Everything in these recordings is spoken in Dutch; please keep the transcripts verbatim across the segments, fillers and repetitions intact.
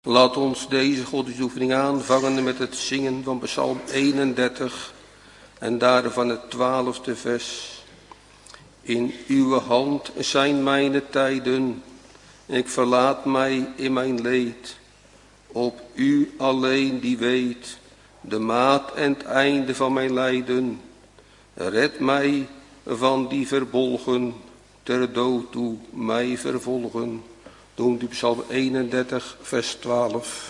Laat ons deze godsdienstoefening aanvangen met het zingen van Psalm eenendertig en daarvan het twaalfde vers. In uw hand zijn mijn tijden, ik verlaat mij in mijn leed. Op u alleen die weet de maat en het einde van mijn lijden. Red mij van die verbolgen, ter dood toe mij vervolgen. Noemt u Psalm eenendertig, vers twaalf.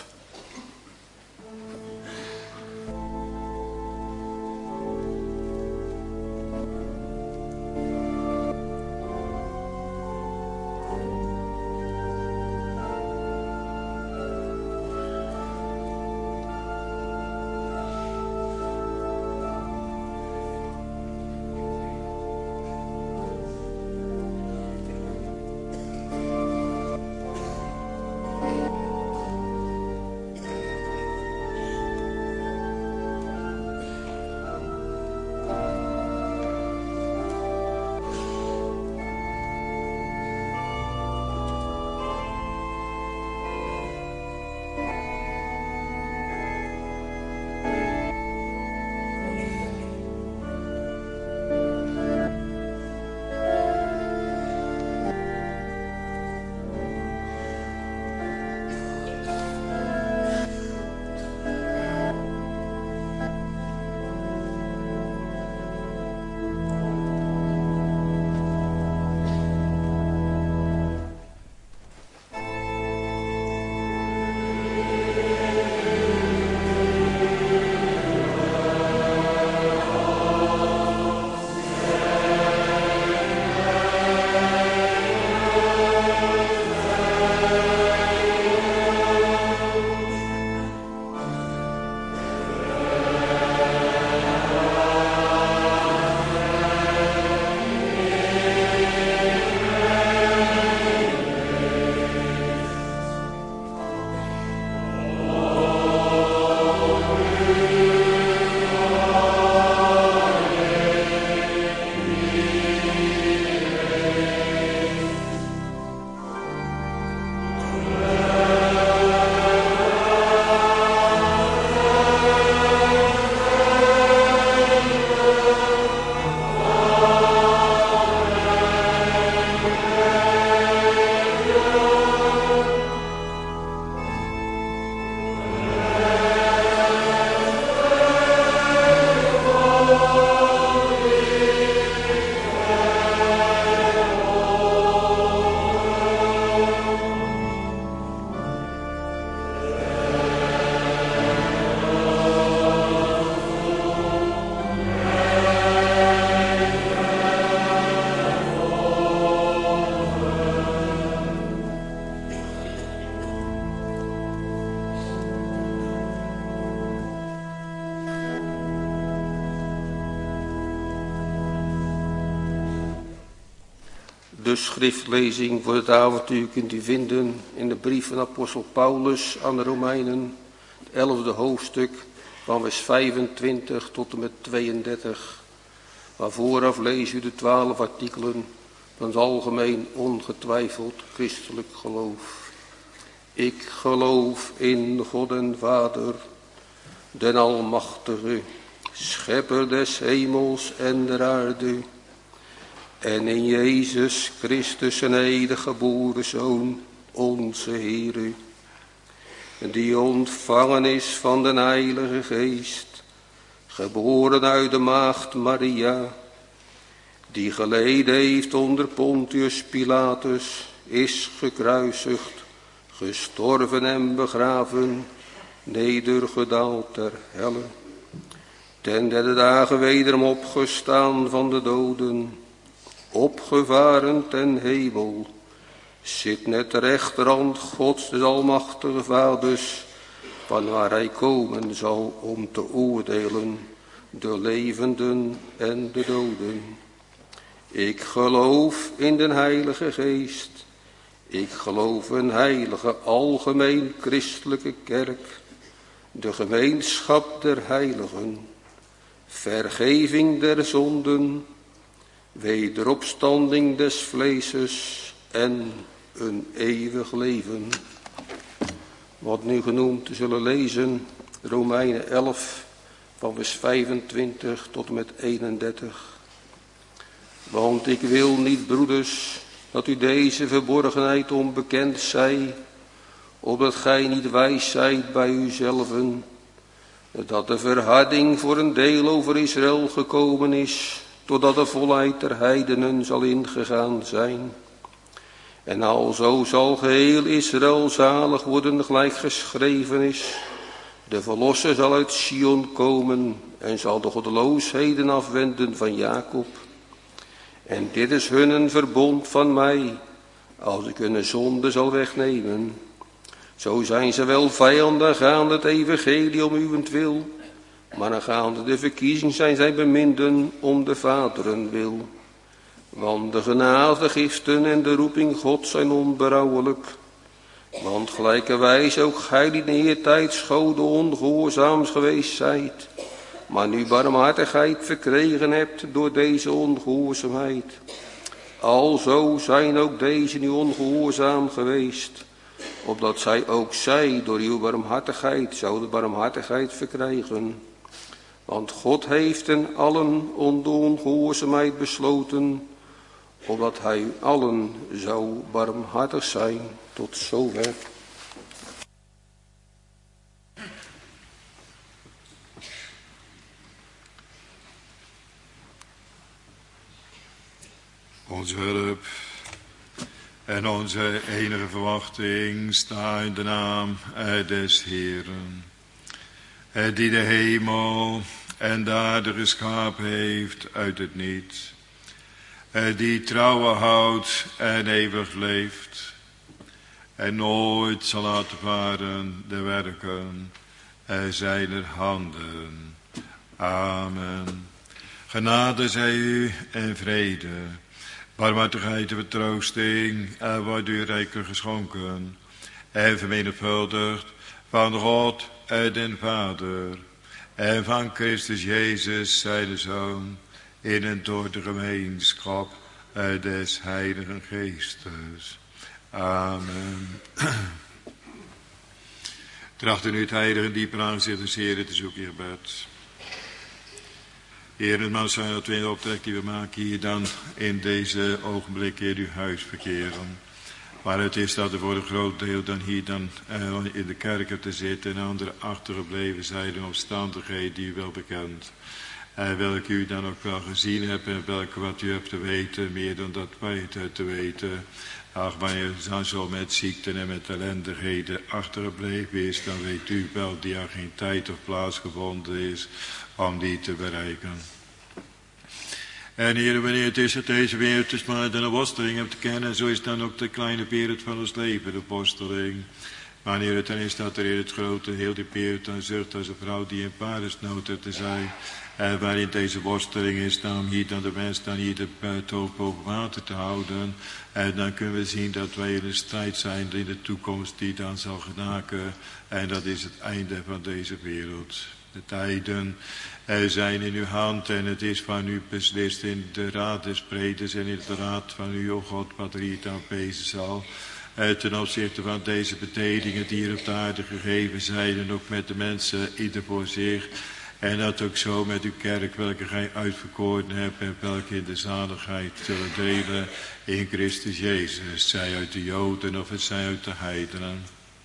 De schriftlezing voor het avontuur kunt u vinden in de brief van apostel Paulus aan de Romeinen, het elfde hoofdstuk van vers vijfentwintig tot en met tweeëndertig. Maar vooraf lees u de twaalf artikelen van het algemeen ongetwijfeld christelijk geloof. Ik geloof in God en Vader, den Almachtige, schepper des hemels en der aarde, en in Jezus Christus, zijn enige geboren Zoon, onze Heere, die ontvangen is van den Heilige Geest, geboren uit de maagd Maria, die geleden heeft onder Pontius Pilatus, is gekruisigd, gestorven en begraven, nedergedaald ter helle, ten derde dagen wederom opgestaan van de doden, opgevaren ten hemel, zit net de rechterhand Gods des almachtige Vaders, vanwaar hij komen zal om te oordelen de levenden en de doden. Ik geloof in den Heilige Geest, ik geloof een heilige algemeen christelijke kerk, de gemeenschap der heiligen, vergeving der zonden, wederopstanding des vleeses en een eeuwig leven. wat nu genoemd te zullen lezen, Romeinen elf, van vers vijfentwintig tot en met eenendertig. Want ik wil niet, broeders, dat u deze verborgenheid onbekend zij, opdat gij niet wijs zijt bij uzelven, dat de verharding voor een deel over Israël gekomen is, totdat de volheid der heidenen zal ingegaan zijn. En alzo zal geheel Israël zalig worden, gelijk geschreven is. De verlosser zal uit Sion komen en zal de goddeloosheden afwenden van Jacob. En dit is hun een verbond van mij, als ik hun zonde zal wegnemen. Zo zijn ze wel vijanden gaande het evangelie om uwentwil, maar gaande de verkiezing zijn zij beminden om de vaderen wil. Want de genadegiften en de roeping God zijn onberouwelijk. Want gelijkerwijs ook gij die in eertijd schode ongehoorzaams geweest zijt, maar nu barmhartigheid verkregen hebt door deze ongehoorzaamheid. Alzo zijn ook deze nu ongehoorzaam geweest, opdat zij ook zij door uw barmhartigheid zouden barmhartigheid verkrijgen. Want God heeft hen allen onder ongehoorzaamheid besloten, opdat hij allen zou barmhartig zijn. Tot zover. Onze hulp en onze enige verwachting sta in de naam des Heeren, die de hemel en de aarde geschapen heeft uit het niets, die trouwen houdt en eeuwig leeft en nooit zal laten varen de werken zijner handen. Amen. Genade zij u en vrede, barmhartigheid en vertroosting en wordt u rijkelijk geschonken en vermenigvuldigd van God en den Vader en van Christus Jezus zijn Zoon, in en door de gemeenschap des Heiligen Geestes. Amen. Tracht u het heilige dieper aanzicht des Heeren te zoeken, Heer gebed. Heer, het mag zijn dat we in de optrek die we maken hier dan in deze ogenblikken in uw huis verkeren. Maar het is dat er voor een groot deel dan hier dan uh, in de kerken te zitten en anderen achtergebleven zijn in omstandigheden die u wel bekend. En welke u dan ook wel gezien hebt en welke wat u hebt te weten, meer dan dat wij het te weten. Ach, wanneer dan zo met ziekten en met ellendigheden achtergebleven is, dan weet u wel die er geen tijd of plaats gevonden is om die te bereiken. En Heer, wanneer het is dat deze wereld is maar een worsteling hebt te kennen, zo is dan ook de kleine wereld van ons leven, de worsteling. Wanneer het dan is dat er in het grote, heel die wereld dan zucht als een vrouw die in paardensnood heeft te zijn. En waarin deze worsteling is dan om hier dan de mens dan hier de het hoofd boven water te houden. En dan kunnen we zien dat wij in een strijd zijn in de toekomst die dan zal genaken. En dat is het einde van deze wereld. De tijden zijn in uw hand en het is van u beslist in de raad des preders en in de raad van u, o God, wat er hier aan wezen zal. Ten opzichte van deze betredingen die hier op de aarde gegeven zijn en ook met de mensen, ieder voor zich. En dat ook zo met uw kerk, welke gij uitverkoren hebt en welke in de zaligheid zullen delen in Christus Jezus. Zij uit de Joden of het zij uit de heidenen.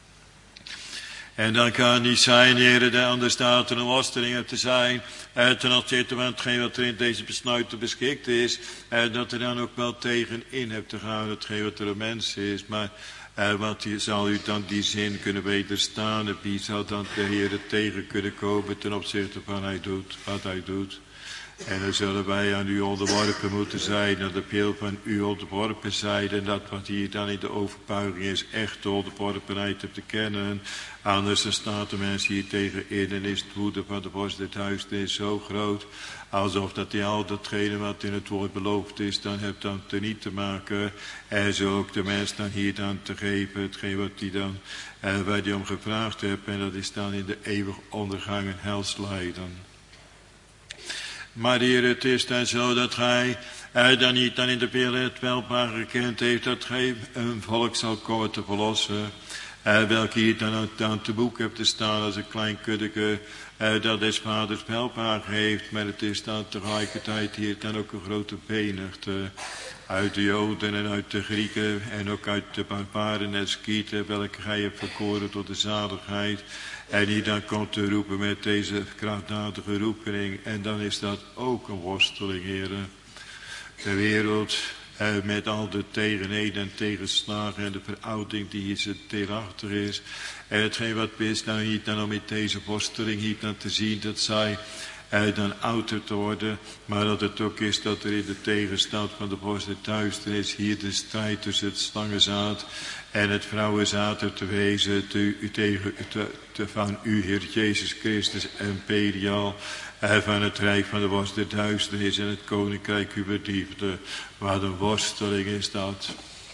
En dan kan het niet zijn, heren, dat anders staat er een worsteling te zijn. En ten opzichte van hetgeen wat er in deze besluiten beschikt is. En dat er dan ook wel tegen in hebt te gaan, hetgeen wat er een mens is. Maar en wat zal u dan die zin kunnen wederstaan? En wie zal dan de Heer tegen kunnen komen ten opzichte van hij doet, wat hij doet? En dan zullen wij aan u onderworpen moeten zijn, dat de pil van u onderworpen zijn. En dat wat hier dan in de overbuiging is, echt de onderworpenheid te kennen. Anders dan staat de mens hier tegen in en is het woede van de borst dit huis is zo groot. Alsof dat hij al datgene wat in het woord beloofd is, dan hebt dan teniet te maken. En zo ook de mens dan hier dan te geven, hetgeen wat hij dan, eh, waar hij om gevraagd hebt. En dat is dan in de eeuwig ondergang en helslijden. Maar Heer, het is dan zo dat gij eh, dan niet dan in de wereld het welbaar gekend heeft, dat gij een volk zal komen te verlossen. Uh, welke hier dan aan, aan te boek hebt te staan als een klein kuddeke. Uh, dat des vaders welbaar heeft. Maar het is dan tegelijkertijd hier dan ook een grote menigte. Uit de Joden en uit de Grieken en ook uit de barbaren en Skieten, welke gij hebt verkoren tot de zaligheid. En die dan komt te roepen met deze krachtdadige roeping. En dan is dat ook een worsteling, heren. De wereld eh, met al de tegenheden en tegenslagen en de verouding die hier tegenachtig is. En hetgeen wat is nou hier dan om met deze worsteling hier dan te zien dat zij eh, dan ouder te worden. Maar dat het ook is dat er in de tegenstand van de borst de duisternis hier de strijd tussen het slangenzaad en het vrouwenzaad er te wezen te, tegen, te, te, van u, Heer Jezus Christus, en Perial, en van het rijk van de worst der duisternis en het koninkrijk uw liefde. Wat een worsteling is dat.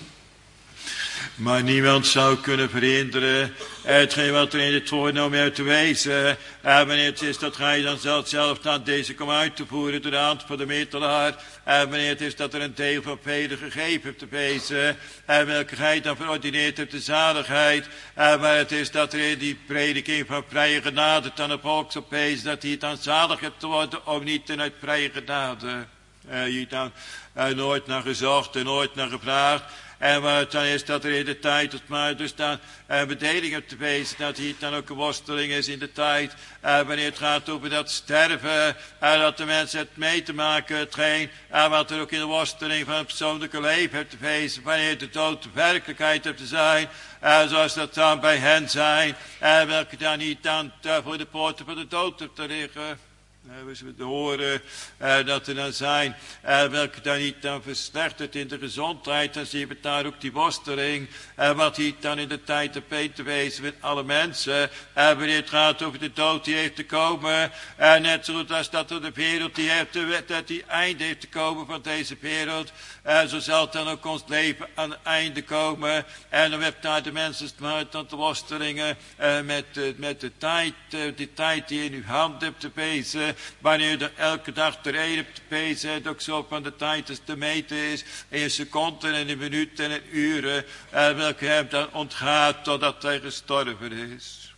Maar niemand zou kunnen verhinderen hetgeen wat er in het woord om uit te wezen. En wanneer het is dat gij dan zelf, zelf dan deze komt uit te voeren door de hand van de middelaar. En wanneer het is dat er een deel van velen gegeven hebt te wezen. En welke gij dan verordineerd hebt de zaligheid. En waar het is dat er in die prediking van vrije genade dan het volk op wezen. Dat hij dan zalig hebt te worden of niet en uit vrije genade. En je dan er nooit naar gezocht en nooit naar gevraagd. En waar het dan is dat er in de tijd, het maar dus dan een bedeling hebt te wezen, dat hier dan ook een worsteling is in de tijd. En wanneer het gaat over dat sterven, en dat de mensen het mee te maken, hetgeen, en wat er ook in de worsteling van het persoonlijke leven hebt te wezen, wanneer de dood de werkelijkheid hebt te zijn, en zoals dat dan bij hen zijn, en welke dan niet dan voor de poorten van de dood hebt te liggen. We te horen uh, dat er dan zijn, uh, welke dan niet dan verslechterd in de gezondheid, dan zien we daar ook die worsteling, uh, wat hier dan in de tijd te peen te wezen met alle mensen, uh, wanneer het gaat over de dood die heeft te komen, uh, net zoals dat er de wereld die heeft te, dat die einde heeft te komen van deze wereld, uh, zo zal dan ook ons leven aan het einde komen, en dan heeft daar de mensen dan de worstelingen, uh, met, uh, met de tijd, uh, die tijd die in uw hand hebt te wezen. Wanneer er elke dag de reden op de pees zet, ook zo van de tijd als te meten is, in seconden en in minuten en in uren, en welke hem dan ontgaat totdat hij gestorven is.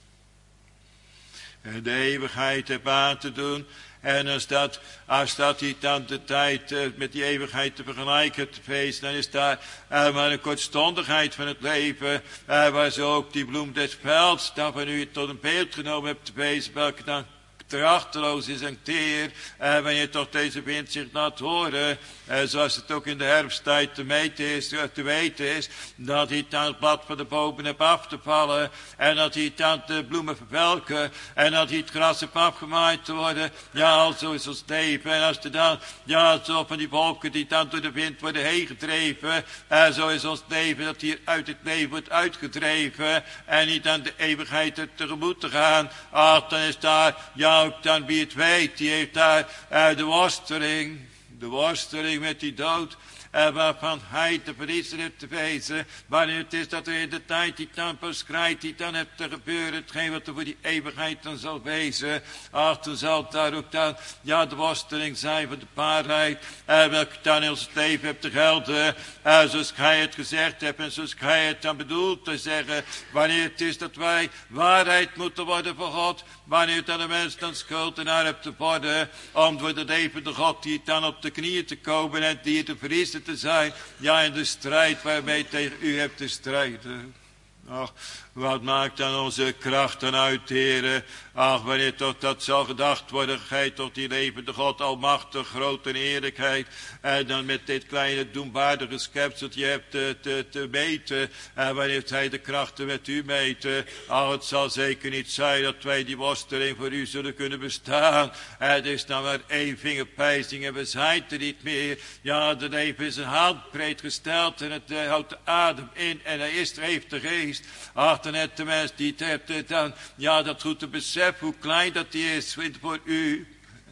En de eeuwigheid heb aan te doen, en als dat, als dat niet dan de tijd uh, met die eeuwigheid te vergelijken hebt te feest, dan is daar uh, maar een kortstondigheid van het leven, uh, waar zo ook die bloem des velds dan van u tot een beeld genomen hebt te feest, welke dan trachteloos is en teer, eh, wanneer toch deze wind zich laat horen, eh, zoals het ook in de herfsttijd te meten is, te weten is, dat hij dan het blad van de bomen heeft af te vallen, en dat hij dan de bloemen verwelken, en dat hij het gras heeft afgemaaid te worden, ja, zo is ons leven, en als er dan, ja, zo van die wolken die dan door de wind worden heen gedreven, en zo is ons leven, dat hier uit het leven wordt uitgedreven, en niet aan de eeuwigheid er tegemoet te gaan, ach, dan is daar, ja, ook dan wie het weet, die heeft daar uh, de worsteling, de worsteling met die dood, uh, waarvan hij te verliezen heeft te wezen, wanneer het is dat er in de tijd die dan verschrijdt, die dan hebt te gebeuren, hetgeen wat er voor die eeuwigheid dan zal wezen, ach, dan zal daar ook dan, ja, de worsteling zijn van de waarheid, uh, welke dan in ons leven hebt te gelden, uh, zoals gij het gezegd hebt, en zoals gij het dan bedoelt te zeggen, wanneer het is dat wij waarheid moeten worden voor God, wanneer dan de mens dan schuldenaar hebt te worden, om voor de levende God die dan op de knieën te komen en die te verliezen te zijn, ja, in de strijd waarmee tegen u hebt te strijden. Ach, wat maakt dan onze kracht dan uit, heren? Ach, wanneer toch dat zal gedacht worden, gij tot die levende God, almachtig, groot en eerlijkheid, en dan met dit kleine doemwaardige schepseltje hebt te, te, te meten, en wanneer zij de krachten met u meten, ach, het zal zeker niet zijn dat wij die worsteling voor u zullen kunnen bestaan. Het is dan maar één vingerpijzing en we zijn er niet meer. Ja, de leven is een handbreed gesteld en het uh, houdt de adem in en hij is er, heeft de geest. Ach, dan heeft de mens die het heeft dan, ja, dat goed te beseffen hoe klein dat die is voor u.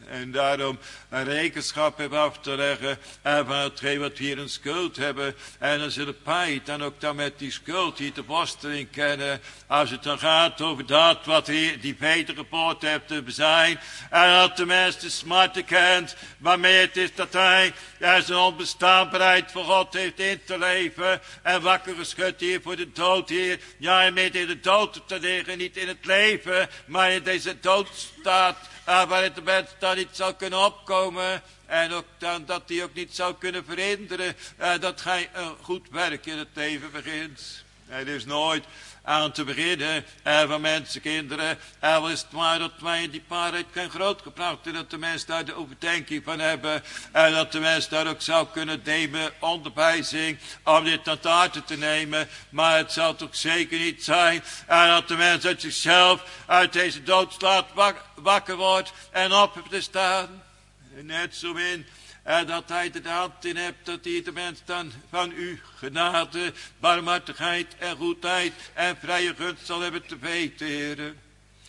En daarom een rekenschap hebben af te leggen en van hetgeen wat we hier een schuld hebben. En dan zullen wij dan ook dan met die schuld hier de worsteling kennen. Als het dan gaat over dat wat hier die wedergeboorte heeft te zijn. En dat de mens de smarten kent waarmee het is dat hij ja, zijn onbestaanbaarheid voor God heeft in te leven. En wakker geschud hier voor de dood hier. Ja, en met in de dood te liggen, niet in het leven, maar in deze dood staat. Uh, waarin de mens dan niet zou kunnen opkomen. En ook dan dat hij ook niet zou kunnen verhinderen. Uh, dat hij een goed werk in het leven begint. Er is nooit aan te beginnen uh, van mensenkinderen. En uh, is het maar dat wij in die paarheid zijn grootgebracht. En dat de mens daar de overdenking van hebben. En dat de mens daar ook zou kunnen nemen onderwijzing. Om dit naar het harte te nemen. Maar het zal toch zeker niet zijn. En uh, dat de mens uit zichzelf uit deze doodslaat wak, wakker wordt. En op heeft te staan. En net zo in. En dat hij de hand in hebt, dat hij de mens dan van u genade, barmhartigheid en goedheid en vrije gunst zal hebben te weten, heren.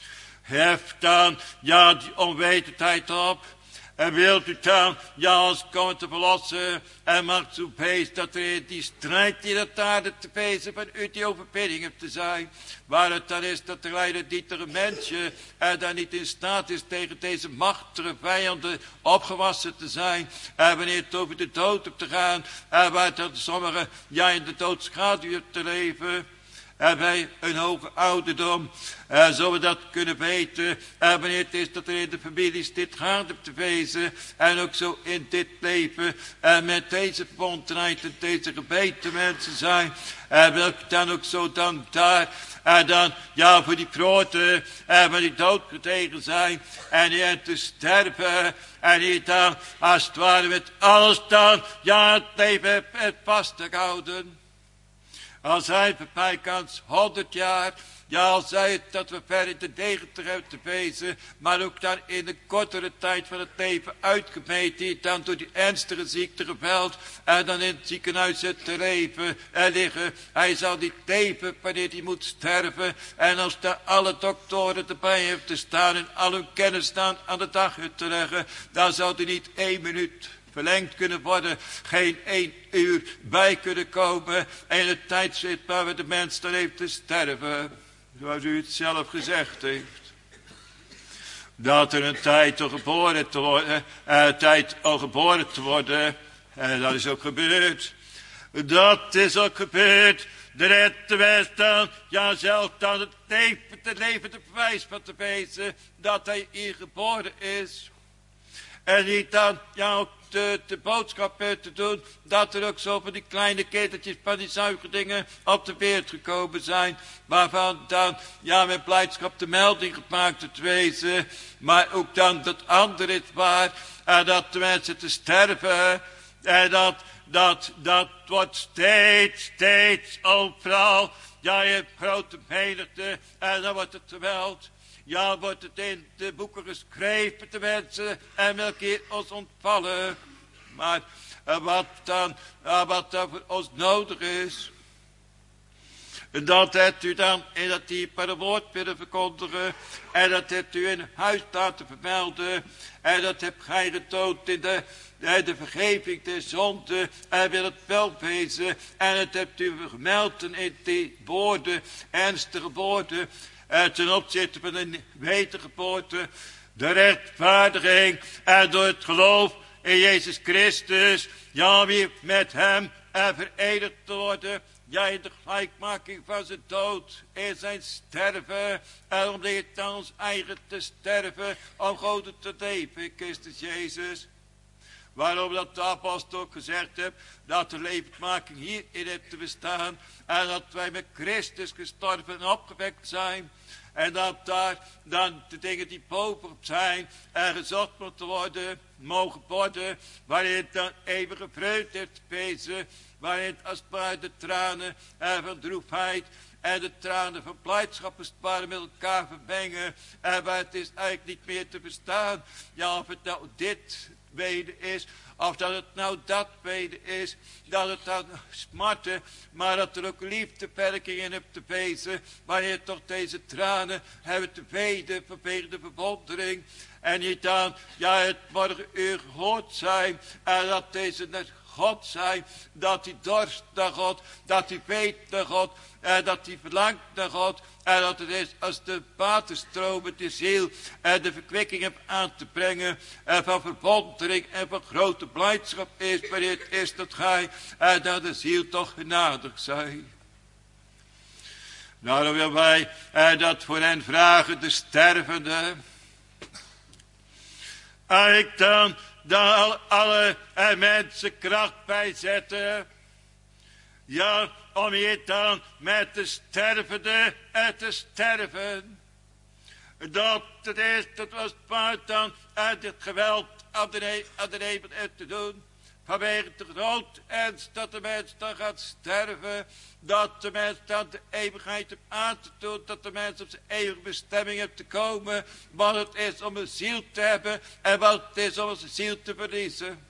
Hef dan, ja, die onwetendheid op. En wilt u dan, ja, ons komen te verlossen. En maakt zo beest dat er in die strijd die dat aarde te wezen van u die overwinning hebt te zijn. Waar het dan is dat de leider dietere mensje er dan niet in staat is tegen deze machtige vijanden opgewassen te zijn. En wanneer het over de dood hebt te gaan. En waar dan sommigen, ja, in de doodschaduw hebt te leven. En bij een hoge ouderdom, uh, zullen we dat kunnen weten. En wanneer het is dat er in de families dit gaat op te wezen. En ook zo in dit leven. En met deze verbondenheid en deze gebeten mensen zijn. En welke dan ook zo dan daar. En dan, ja, voor die grote, en van die dood getegen zijn. En die te sterven. En die dan, als het ware met alles dan, ja, het leven het vast te houden. Als hij bij kans honderd jaar, ja, al zei het dat we ver in de negentig hebben te wezen, maar ook dan in de kortere tijd van het leven uitgemeten, die dan door die ernstige ziekte geveld en dan in het ziekenhuis zit te leven en liggen. Hij zal niet leven wanneer hij moet sterven. En als daar alle doktoren erbij heeft te staan en al hun kennis staan aan de dag te leggen, dan zou hij niet één minuut verlengd kunnen worden, geen één uur bij kunnen komen in het tijdstip waar we de mens dan heeft te sterven, zoals u het zelf gezegd heeft. Dat er een tijd om geboren te worden, een tijd om geboren te worden, en dat is ook gebeurd. Dat is ook gebeurd. De rette mens dan, ja zelf dan het leven, het leven de bewijs van te wezen dat hij hier geboren is. En niet dan, ja, ook de, de boodschap te doen, dat er ook zo van die kleine keteltjes van die zuigerdingen op de wereld gekomen zijn, waarvan dan, ja, met blijdschap de melding gemaakt te wezen, maar ook dan dat andere is waar, en dat de mensen te sterven, en dat, dat, dat wordt steeds, steeds overal, ja, je hebt grote menigte, en dan wordt het geweld. Ja, wordt het in de boeken geschreven, de mensen, en welke keer ons ontvallen. Maar uh, wat dan, uh, wat dan voor ons nodig is, dat hebt u dan in dat diepere woord willen verkondigen, en dat hebt u in huis laten vermelden, en dat hebt gij getoond in de, de, de vergeving der zonde, en wil het wel wezen, en het hebt u vermeld in die woorden, ernstige woorden, en ten opzichte van de wedergeboorte, de rechtvaardiging en door het geloof in Jezus Christus, ja, weer met hem en verenigd te worden, ja, in de gelijkmaking van zijn dood, in zijn sterven, en om dit aan ons eigen te sterven, om God te leven in Christus Jezus. Waarom dat de apostel ook gezegd heeft, dat de levendmaking hierin heeft te bestaan, en dat wij met Christus gestorven en opgewekt zijn, en dat daar dan de dingen die bovenop zijn en gezocht moeten worden, mogen worden, waarin het dan eeuwige vreugde heeft wezen, waarin het als het ware de tranen en van droefheid en de tranen van blijdschap als het ware met elkaar vermengen, en waar het is eigenlijk niet meer te verstaan, ja, of het nou dit weder is. Of dat het nou dat weder is. Dat het dan smarten. Maar dat er ook liefdewerking in hebt te wezen. Wanneer toch deze tranen hebben te weden vanwege de verwondering. En niet dan, ja, het morgen uur gehoord zijn. En dat deze net God zijn. Dat hij dorst naar God. Dat hij weet naar God. En dat hij verlangt naar God. En dat het is als de waterstromen de ziel en de verkwikking hebt aan te brengen. En van verwondering en van grote blijdschap is. Wanneer het is dat gij en dat de ziel toch genadig zij. Daarom willen wij en dat voor hen vragen de stervende. En ik dan daar al alle en mensen kracht bij zetten. Ja, om je dan met de stervende en te sterven. Dat het is, dat was buiten uit het geweld aan de, aan de hemel uit te doen. Vanwege de groot ernst dat de mens dan gaat sterven. Dat de mens dan de eeuwigheid heeft aan te doen. Dat de mens op zijn eeuwige bestemming heeft te komen. Wat het is om een ziel te hebben. En wat het is om zijn ziel te verliezen.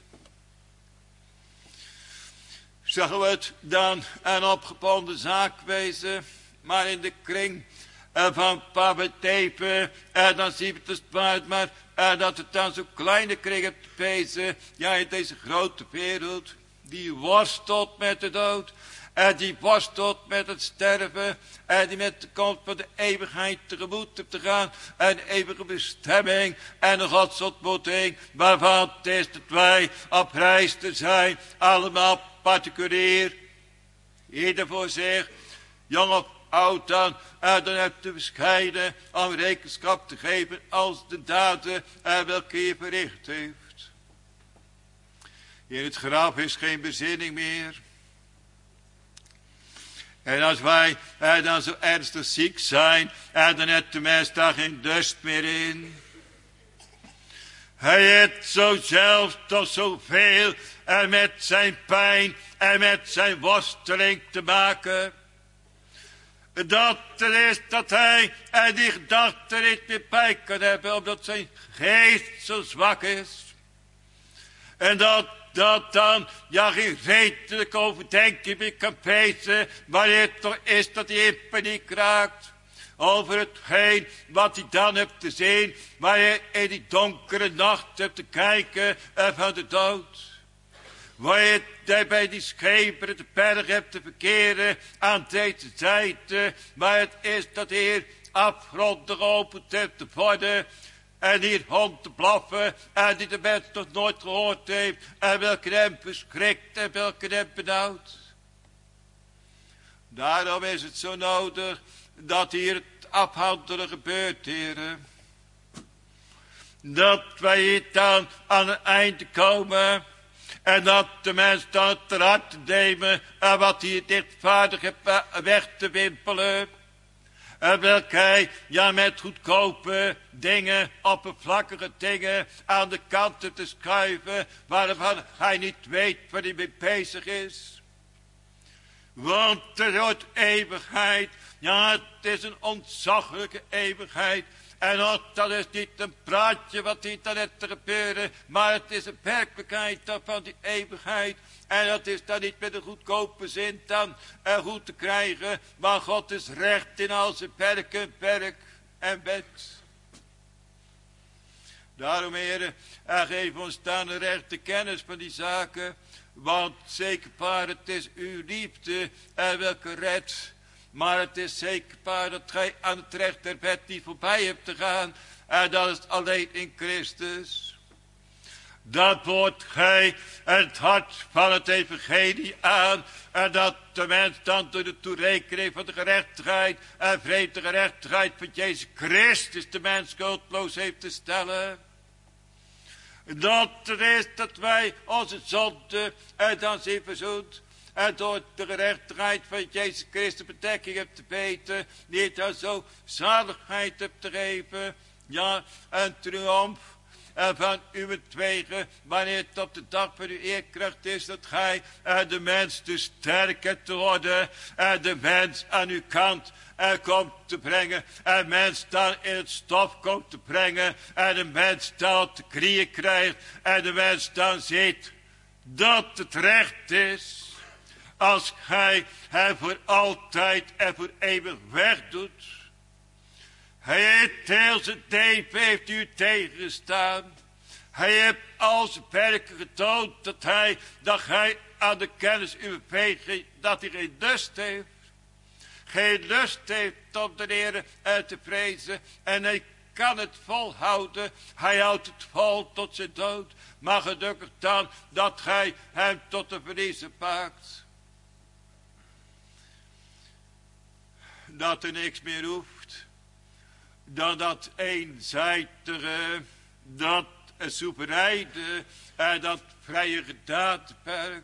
Zagen we het dan een opgebonden zaak wezen. Maar in de kring van Pabetepen. En dan zien we het dus maar. En dat het dan zo'n kleine kring hebt te wezen. Ja, in deze grote wereld. Die worstelt met de dood. En die worstelt met het sterven. En die met de komst van de eeuwigheid tegemoet hebt te gaan. En de eeuwige bestemming. En de godsontmoeting. Waarvan het is dat wij op reis te zijn. Allemaal particulier. Ieder voor zich. Jong of oud dan. En dan hebt u bescheiden om rekenschap te geven. Als de daden en welke je verricht heeft. In het graf is geen bezinning meer. En als wij en dan zo ernstig ziek zijn. En dan heeft de mens daar geen lust meer in. Hij heeft zo zelf toch zoveel. En met zijn pijn. En met zijn worsteling te maken. Dat het is dat hij en die gedachte niet meer bij kan hebben. Omdat zijn geest zo zwak is. En dat dat dan ja geen redelijke overdenking meer kan wezen. Wanneer het toch is dat hij in paniek raakt. Over hetgeen wat hij dan hebt te zien. Wanneer in die donkere nacht hebt te kijken van de dood. Wanneer hij bij die schepen de berg hebt te verkeren aan deze zijde. Maar het is dat hier afgrondig geopend heeft te worden. En hier hond te blaffen. En die de mens nog nooit gehoord heeft. En welke hem verschrikt. En welke hem benauwt. Daarom is het zo nodig. Dat hier het afhandelen gebeurt, heren. Dat wij hier dan aan het einde komen. En dat de mens dan het ter harte nemen. En wat hij dichtvaardig heeft weg te wimpelen. En welke hij ja met goedkope dingen, oppervlakkige dingen aan de kanten te schuiven. Waarvan hij niet weet waar hij mee bezig is. Want er wordt eeuwigheid. Ja, het is een ontzaglijke eeuwigheid. En ook, dat is niet een praatje wat hier net te gebeuren. Maar het is een werkelijkheid van die eeuwigheid. En dat is dan niet met een goedkope zin dan uh, goed te krijgen. Maar God is recht in al zijn werken, werk en wet. Daarom, heren, uh, geef ons dan een rechte kennis van die zaken. Want zeker paar, het is uw liefde en uh, welke redt. Maar het is zeker paar dat gij aan het recht der wet niet voorbij hebt te gaan. En dat is alleen in Christus. Dat wordt gij het hart van het evangelie aan. En dat de mens dan door de toerekening van de gerechtigheid en vrede gerechtigheid van Jezus Christus de mens schuldloos heeft te stellen. Dat het is dat wij onze zonde en dan zien verzoend. En door de gerechtigheid van Jezus Christus bedekking hebt te weten. Niet dan zo zaligheid hebt te geven. Ja, een triomf. en van uw twegen, wanneer het op de dag van uw eerkracht is, dat gij uh, de mens te sterker te worden, uh, de mens aan uw kant uh, komt te brengen, en mens dan in het stof komt te brengen, en de mens dan op de knieën krijgt, en de mens dan ziet dat het recht is, als gij hem voor altijd en voor eeuwig wegdoet. Hij heeft heel zijn leven heeft u tegengestaan. Hij heeft al zijn werken getoond dat hij, dat hij aan de kennis uw wegen, dat hij geen lust heeft. Geen lust heeft om de Heer te vrezen. En hij kan het volhouden. Hij houdt het vol tot zijn dood. Maar gelukkig dan dat gij hem tot de verliezer maakt. Dat er niks meer hoeft dan dat eenzijdige, dat soevereine en dat vrije gedaanteperk.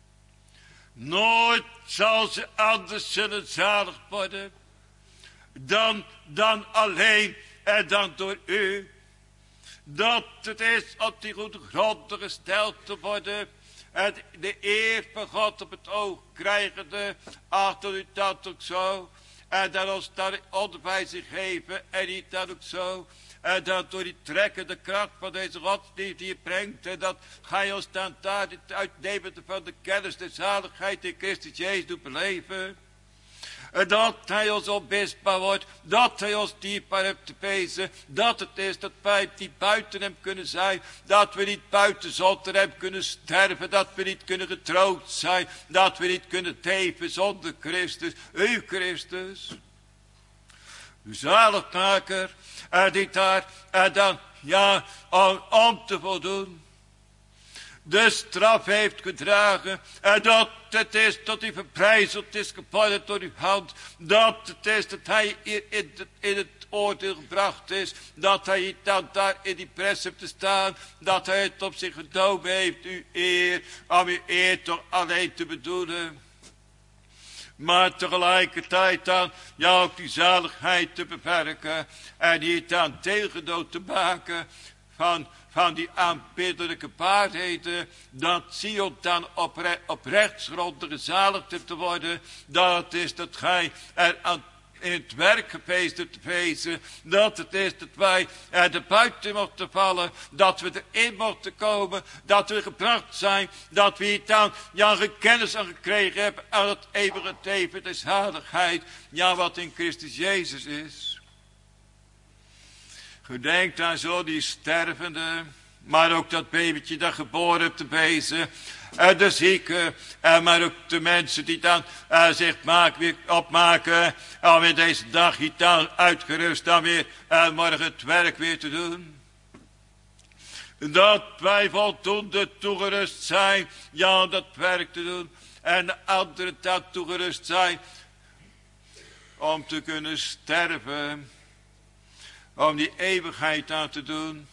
Nooit zal ze anders zullen zalig worden dan, dan alleen en dan door u. Dat het is op die goede gronden gesteld te worden en de eer van God op het oog krijgende, achter u dat ook zo. En dat ons daar onderwijzing geven. En niet dat ook zo. En dat door die trekkende kracht van deze godsdienst die je brengt. En dat gij ons dan daar het uitnemende van de kennis de zaligheid in Christus Jezus doet beleven. En dat hij ons onmisbaar wordt. Dat hij ons dierbaar hebt te wezen. Dat het is dat wij niet buiten hem kunnen zijn. Dat we niet buiten zonder hem kunnen sterven. Dat we niet kunnen getroost zijn. Dat we niet kunnen leven zonder Christus. U Christus. Uw zaligmaker. En die daar. En dan ja om, om te voldoen. De straf heeft gedragen. En dat het is dat hij verbrijzeld is geworden door uw hand. Dat het is dat hij in het, in het oordeel gebracht is. Dat hij dan daar in die pres heeft te staan. Dat hij het op zich genomen heeft. Uw eer. Om uw eer toch alleen te bedoelen. Maar tegelijkertijd dan. Ja ook die zaligheid te beperken. En die dan deelgenoot te maken. Van... Van die aanbiddelijke paardheden, dat Sion dan opre, op rechtsgronden gezaligd te worden. Dat is dat gij er aan in het werk geweest te wezen. Dat het is dat wij er de buiten mochten vallen. Dat we erin mochten komen. Dat we gebracht zijn. Dat we hier dan ja kennis aan gekregen hebben. Aan het eeuwige leven de zaligheid. Ja wat in Christus Jezus is. Gedenkt aan zo die stervende, maar ook dat babytje dat geboren heeft te wezen. En de zieken, en maar ook de mensen die dan uh, zich maak, weer opmaken. Om in deze dag hier dan uitgerust dan weer uh, morgen het werk weer te doen. Dat wij voldoende toegerust zijn, ja om dat werk te doen. En de anderen dat toegerust zijn, om te kunnen sterven. Om die eeuwigheid aan te doen.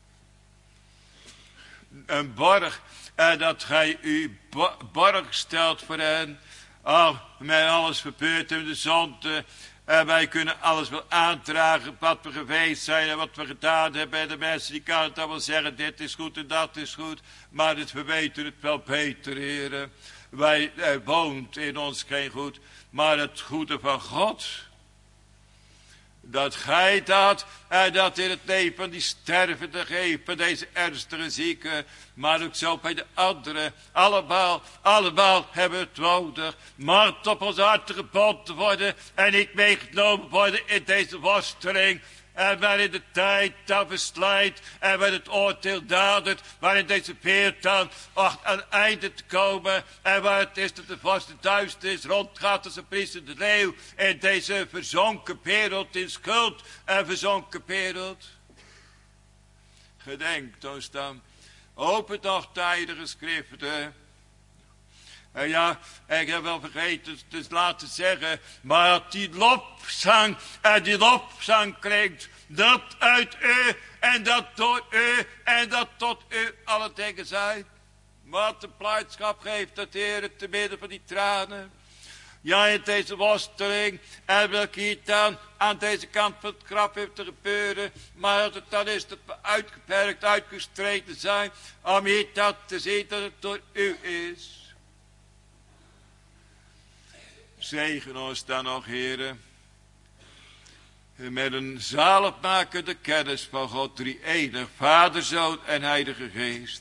Een borg. En dat gij u borg stelt voor hen. Oh, mij alles verbeurd in de zonde. En wij kunnen alles wel aandragen. Wat we geweest zijn en wat we gedaan hebben. En de mensen die kan het dan wel zeggen. Dit is goed en dat is goed. Maar het, we weten het wel beter, heren. Wij, er woont in ons geen goed. Maar het goede van God. Dat gij dat, en dat in het leven van die stervende geeft, van deze ernstige zieken, maar ook zo bij de anderen, allemaal, allemaal hebben het nodig, maar het op ons hart gebonden worden, en niet meegenomen worden in deze worsteling, en waarin de tijd dan verslijt, en waar het oordeel dadert, waarin deze wereld dan wacht aan het einde te komen, en waar het is dat de vaste duisternis rondgaat als een priestende leeuw, in deze verzonken wereld, in schuld en verzonken wereld. Gedenkt ons dan, open nog tijdige schriften. En ja, ik heb wel vergeten te laten zeggen, maar die lofzang en die lofzang klinkt, dat uit u en dat door u en dat tot u alle dingen zijn. Wat een blijdschap geeft dat Heer te midden van die tranen. Ja, in deze worsteling, en wil ik hier dan aan deze kant van het graf heeft te gebeuren, maar als het dan is dat we uitgeperkt, uitgestreden zijn, om hier dat te zien dat het door u is. Zegen ons dan nog, heren, met een zaligmakende kennis van God drie-enig, Vader, Zoon en Heilige Geest.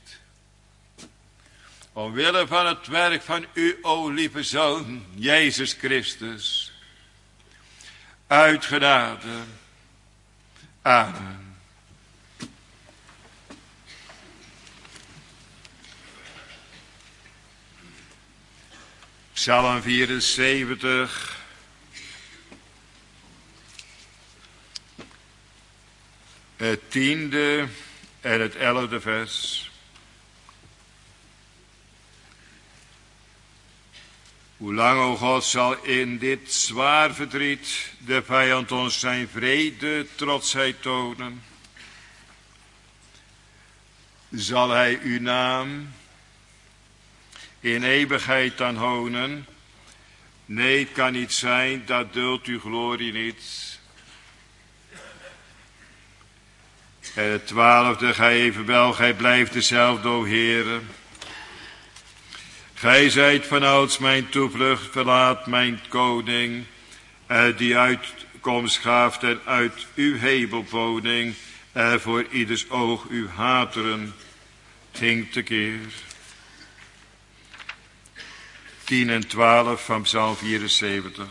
Omwille van het werk van u, o lieve Zoon, Jezus Christus. Uit genade. Amen. Psalm vierenzeventig. Het tiende en het elfde vers. Hoe lang, o God, zal in dit zwaar verdriet de vijand ons zijn vrede, trotsheid tonen? Zal hij uw naam in eeuwigheid dan honen? Nee, het kan niet zijn, dat duldt uw glorie niet. En het twaalfde, gij evenwel, gij blijft dezelfde, o Heere. Gij zijt vanouds mijn toevlucht, verlaat mijn koning, uh, die uitkomst gaaft en uit uw hemelwoning, uh, voor ieders oog uw hateren ging tekeer. tien en twaalf van Psalm vierenzeventig.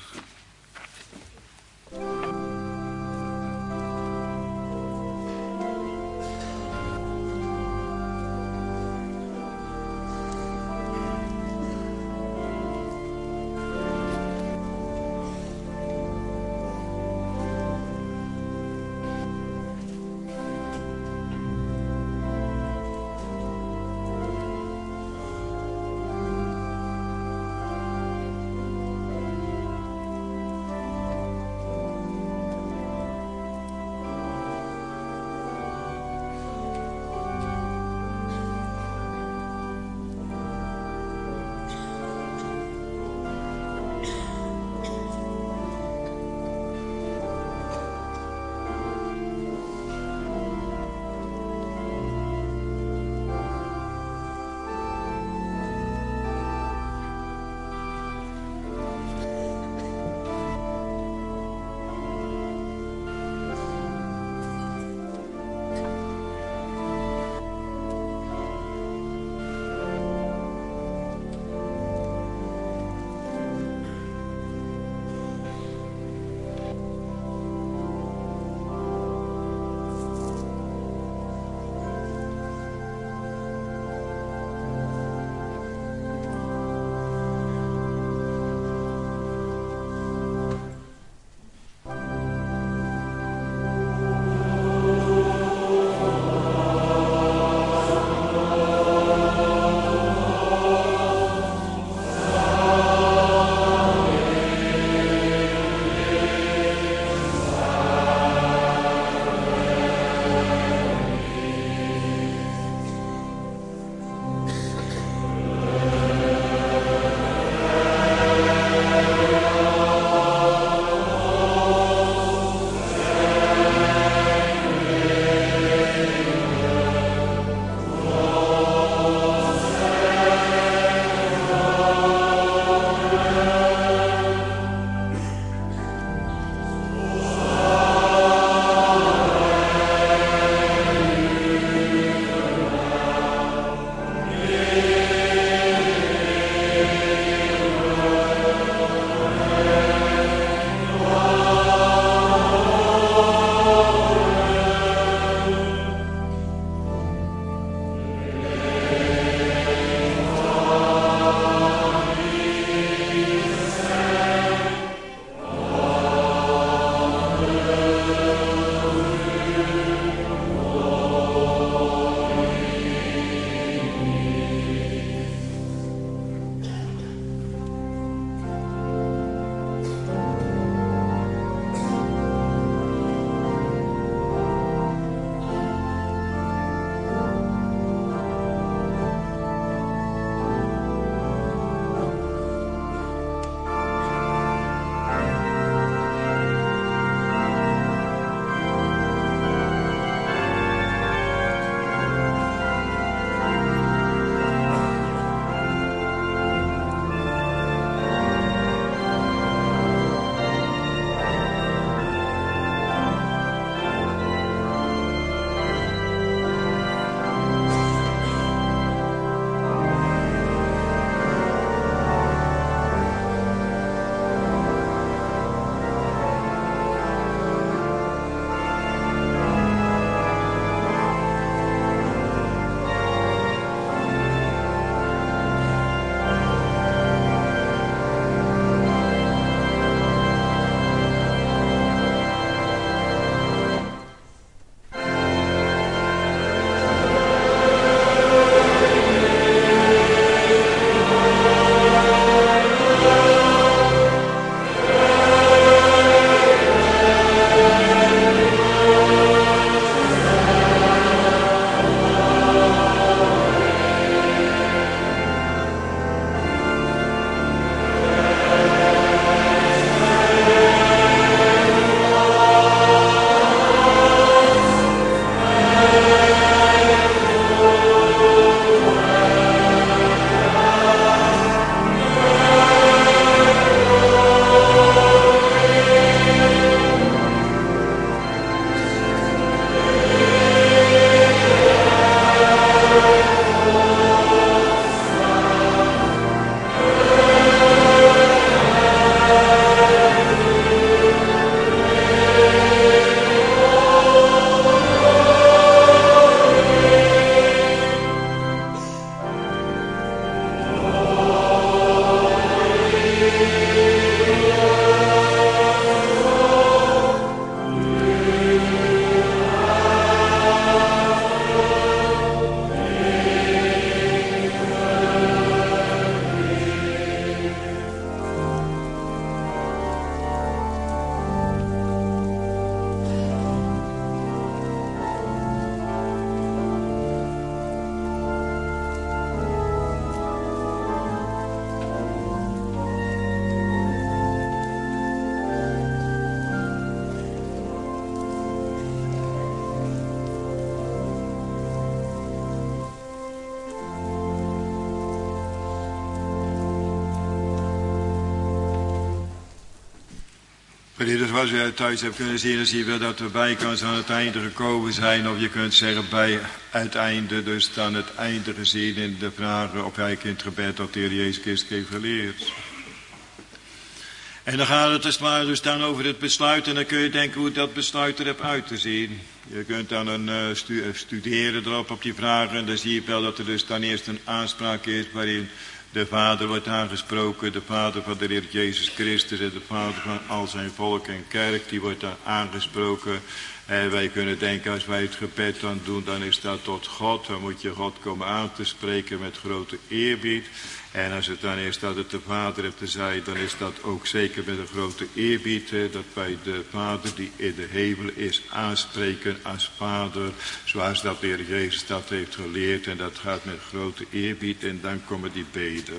Dus zoals u thuis hebt kunnen zien, dan zie je wel dat we bijkans aan het einde gekomen zijn. Of je kunt zeggen bij het einde, dus dan het einde gezien in de vragen of hij in het gebed dat de Heer Jezus Christus heeft geleerd. En dan gaat het dus maar dus dan over het besluit en dan kun je denken hoe dat besluit er heeft uit te zien. Je kunt dan een, uh, stu studeren erop op die vragen en dan zie je wel dat er dus dan eerst een aanspraak is waarin de Vader wordt aangesproken, de Vader van de Heer Jezus Christus en de Vader van al zijn volk en kerk, die wordt dan aangesproken. En wij kunnen denken, als wij het gebed dan doen, dan is dat tot God. Dan moet je God komen aan te spreken met grote eerbied. En als het dan is dat het de Vader heeft te zijn, dan is dat ook zeker met een grote eerbied. Hè, dat wij de Vader die in de hemel is aanspreken als Vader. Zoals dat de Heer Jezus dat heeft geleerd. En dat gaat met grote eerbied. En dan komen die beden.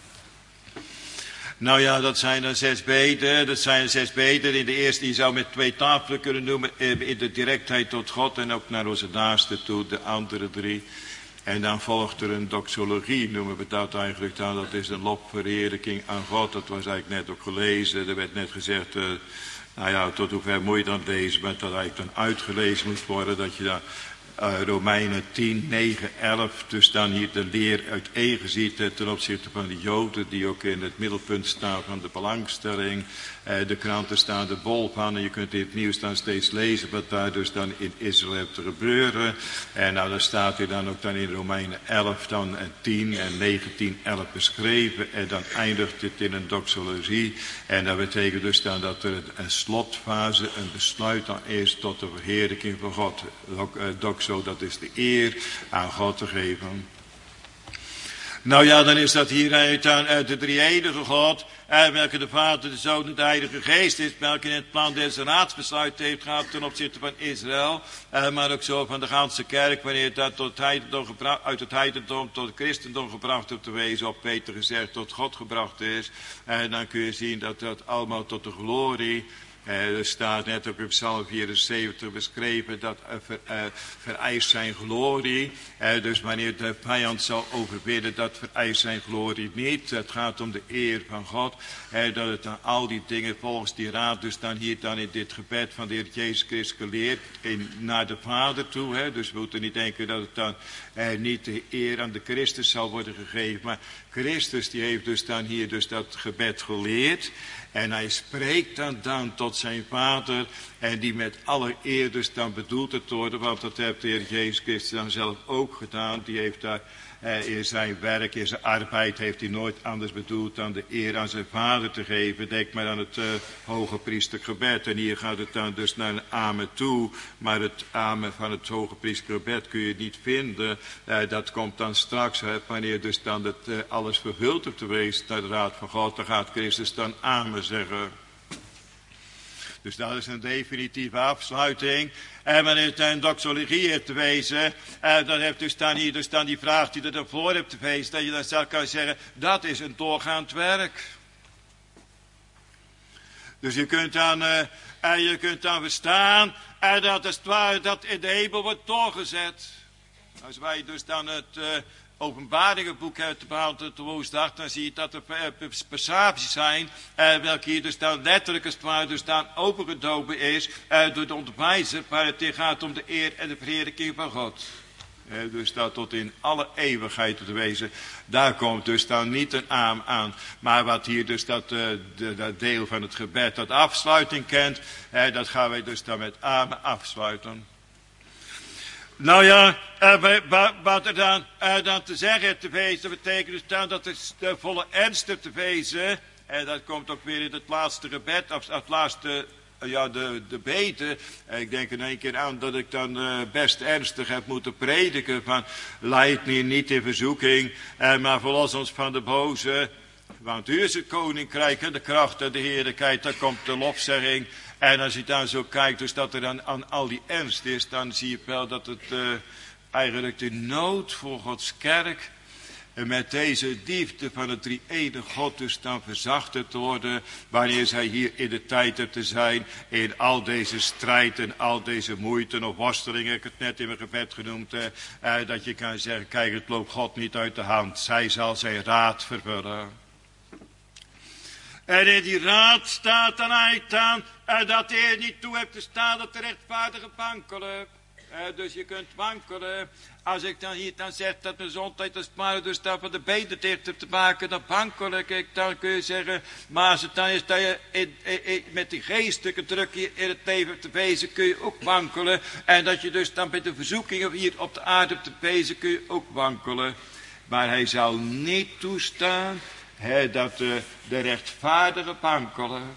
Nou ja, dat zijn dan zes beden. Dat zijn zes beden. In de eerste, je zou met twee tafelen kunnen noemen. In de directheid tot God en ook naar onze naasten toe. De andere drie. En dan volgt er een doxologie, noemen we dat eigenlijk dan. Dat is een lofverheerlijking aan God. Dat was eigenlijk net ook gelezen. Er werd net gezegd, uh, nou ja, tot hoever moet je dan lezen. Maar dat eigenlijk dan uitgelezen moet worden. Dat je dan uh, Romeinen tien, negen, elf. Dus dan hier de leer uiteen ziet uh, ten opzichte van de Joden. Die ook in het middelpunt staan van de belangstelling. Uh, de kranten staan er bol van en je kunt in het nieuws dan steeds lezen wat daar dus dan in Israël heeft te gebeuren. En nou, dan staat hier dan ook dan in Romeinen elf dan en tien en negentien, elf beschreven. En dan eindigt het in een doxologie. En dat betekent dus dan dat er een slotfase, een besluit dan is tot de verheerlijking van God. Doxo, dat is de eer aan God te geven. Nou ja, dan is dat hier uit, uit de drie-enige God, uit welke de Vader, de Zoon en de Heilige Geest is, welke in het plan deze raadsbesluit heeft gehad ten opzichte van Israël, uh, maar ook zo van de ganse kerk, wanneer dat tot het heidendom uit het heidendom tot het christendom gebracht wordt te wezen, op Peter gezegd, tot God gebracht is. En uh, dan kun je zien dat dat allemaal tot de glorie. Uh, er staat net ook in Psalm vierenzeventig beschreven dat uh, ver, uh, vereist zijn glorie. Uh, dus wanneer de vijand zal overwinnen, dat vereist zijn glorie niet. Het gaat om de eer van God. Uh, dat het dan al die dingen volgens die raad, dus dan hier dan in dit gebed van de Heer Jezus Christus geleerd in, naar de Vader toe. Hè. Dus we moeten niet denken dat het dan uh, niet de eer aan de Christus zal worden gegeven. Maar Christus die heeft dus dan hier dus dat gebed geleerd. En hij spreekt dan, dan tot zijn Vader. En die met alle eer dus dan bedoelt het worden. Want dat heeft de Heer Jezus Christus dan zelf ook gedaan. Die heeft daar eh, in zijn werk, in zijn arbeid, heeft hij nooit anders bedoeld dan de eer aan zijn Vader te geven. Denk maar aan het uh, hoge priesterlijk gebed. En hier gaat het dan dus naar een amen toe. Maar het amen van het hoge priesterlijk gebed kun je niet vinden. Uh, dat komt dan straks, hè, wanneer dus dan het uh, alles vervuld heeft geweest naar de raad van God. Dan gaat Christus dan amen zeggen. Dus dat is een definitieve afsluiting. En wanneer het een doxologie heeft te wezen, en dan heeft dus dan hier dus dan die vraag die er ervoor hebt te wezen, dat je dan zelf kan zeggen, dat is een doorgaand werk. Dus je kunt dan, uh, en je kunt dan verstaan, en dat is het ware dat in de hemel wordt doorgezet. Als wij dus dan het uh, Openbaringenboek hebben te behandelen te woensdag, dan zie je dat er passages zijn, eh, welke hier dus dan letterlijk als het ware dus dan opengedoken is eh, door de onderwijzer, waar het hier gaat om de eer en de verheerlijking van God. Eh, dus dat tot in alle eeuwigheid te wezen. Daar komt dus dan niet een amen aan. Maar wat hier dus dat, uh, de, dat deel van het gebed dat afsluiting kent, eh, dat gaan wij dus dan met amen afsluiten. Nou ja, uh, wat er dan, uh, dan te zeggen te wezen, dat betekent dus dan dat de, de volle ernst te wezen, en dat komt ook weer in het laatste gebed, of het laatste, uh, ja, de, de beden. Uh, ik denk in één keer aan dat ik dan uh, best ernstig heb moeten prediken van, leid me niet in verzoeking, uh, maar verlos ons van de boze. Want u is het koninkrijk en de kracht en de heerlijkheid, dan komt de lofzegging. En als je dan zo kijkt, dus dat er dan aan al die ernst is, dan zie je wel dat het uh, eigenlijk de nood voor Gods kerk en met deze liefde van het drie-enige God dus dan verzacht te worden, wanneer zij hier in de tijd er te zijn, in al deze strijd en al deze moeite of worstelingen, ik heb het net in mijn gebed genoemd, eh, eh, dat je kan zeggen, kijk, het loopt God niet uit de hand, zij zal zijn raad vervullen. En in die raad staat dan uit aan, en dat de Heer niet toe hebt te staan dat de rechtvaardige wankelen. Uh, dus je kunt wankelen. Als ik dan hier dan zeg dat mijn gezondheid als het maar dus dat van de benen dicht hebt te maken, dan wankel ik. Dan kun je zeggen, maar als het dan is dat je in, in, in, met die geestelijke druk hier in het leven hebt te wezen, kun je ook wankelen. En dat je dus dan met de verzoekingen hier op de aarde hebt te wezen, kun je ook wankelen. Maar hij zal niet toestaan he, dat de, de rechtvaardige wankelen.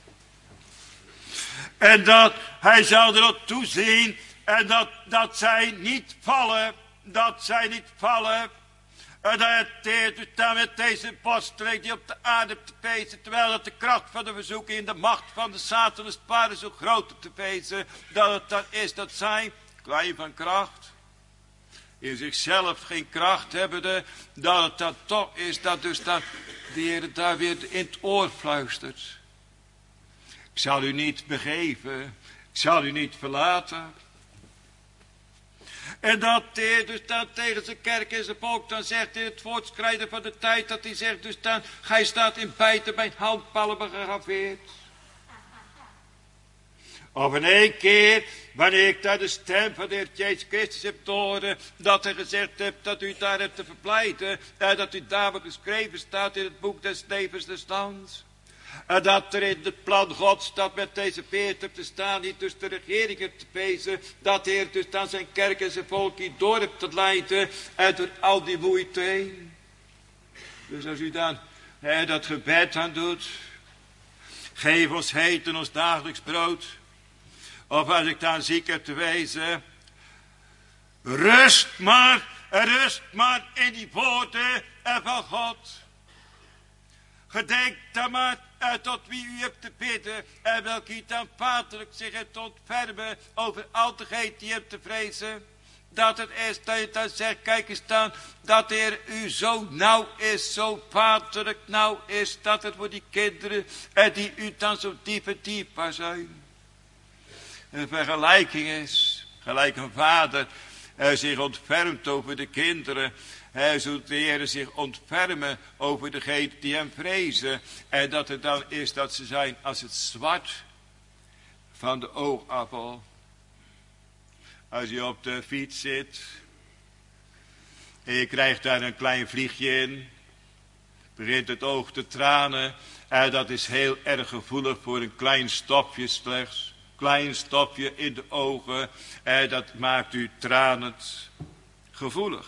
En dat hij zal erop toezien. En dat, dat zij niet vallen, dat zij niet vallen. En dat het dus dan met deze borststreek die op de aarde te pezen, terwijl dat de kracht van de verzoeking en de macht van de Satan als het ware zo groot op te pezen, dat het dan is dat zij, klein van kracht, in zichzelf geen kracht hebben, dat het dan toch is dat dus dan de Heer daar weer in het oor fluistert. Ik zal u niet begeven, ik zal u niet verlaten. En dat hij dus dan tegen zijn kerk en zijn volk dan zegt in het voortschrijden van de tijd, dat hij zegt dus dan, gij staat in feite mijn handpalmen begraveerd. Of in één keer, wanneer ik daar de stem van de Heer Jezus Christus heb te horen, dat hij gezegd heeft dat u daar hebt te verblijden, en dat u daar wat geschreven staat in het boek des levens des lands. En dat er in het plan Gods dat met deze veertig te staan, niet dus de regering hebt te pezen, dat de Heer dus dan zijn kerk en zijn volk hier door hebt te leiden en door al die moeite heen. Dus als u dan hè, dat gebed aan doet, geef ons heden ons dagelijks brood. Of als ik dan ziek heb te wezen, rust maar, rust maar in die woorden van God. Gedenk dan maar uh, tot wie u hebt te bidden, en welke u dan vaderlijk zich hebt te ontfermen over al degenen die hebt te vrezen. Dat het is dat je dan zegt, kijk eens dan, dat de Heer u zo nauw is, zo vaderlijk nauw is, dat het voor die kinderen, en die u dan zo diep en dierbaar zijn. Een vergelijking is, gelijk een vader uh, zich ontfermt over de kinderen, Hij zult de Heer zich ontfermen over degenen die hem vrezen. En dat het dan is dat ze zijn als het zwart van de oogappel. Als je op de fiets zit en je krijgt daar een klein vliegje in, begint het oog te tranen. En dat is heel erg gevoelig voor een klein stofje slechts. Klein stofje in de ogen. En dat maakt u tranend gevoelig.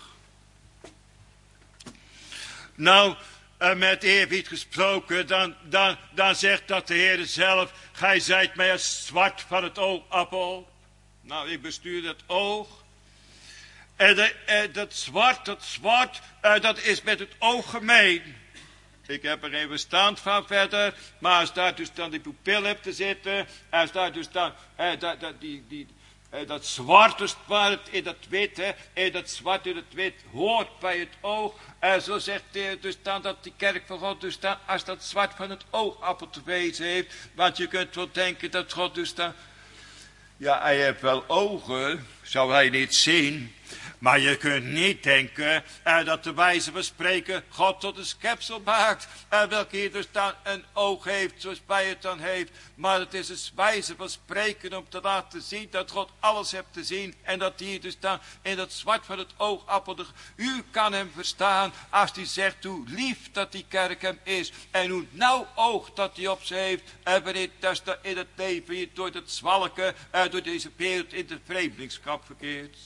Nou, met eerbied gesproken, dan, dan, dan zegt dat de Heer zelf, gij zijt mij als zwart van het oogappel. Nou, ik bestuur dat oog. En, de, en dat zwart, dat zwart, uh, dat is met het oog gemeen. Ik heb er geen verstand van verder, maar als daar dus dan die pupil hebt te zitten, als daar dus dan, uh, dat, dat, die, die, uh, dat zwart dus in dat wit, hè, en dat zwart in het wit hoort bij het oog. En zo zegt hij dus dan dat die kerk van God dus dan, als dat zwart van het oogappel te wezen heeft, want je kunt wel denken dat God dus dan, ja, hij heeft wel ogen, zou hij niet zien. Maar je kunt niet denken eh, dat de wijze van spreken God tot een schepsel maakt. En eh, welke hier dus dan een oog heeft zoals bij het dan heeft. Maar het is een wijze van spreken om te laten zien dat God alles hebt te zien. En dat hier dus dan in dat zwart van het oogappel. De, u kan hem verstaan als hij zegt hoe lief dat die kerk hem is. En hoe nauw oog dat hij op ze heeft. En wanneer dat in het leven hier door het zwalken. En door deze wereld in de vreemdelingschap verkeert.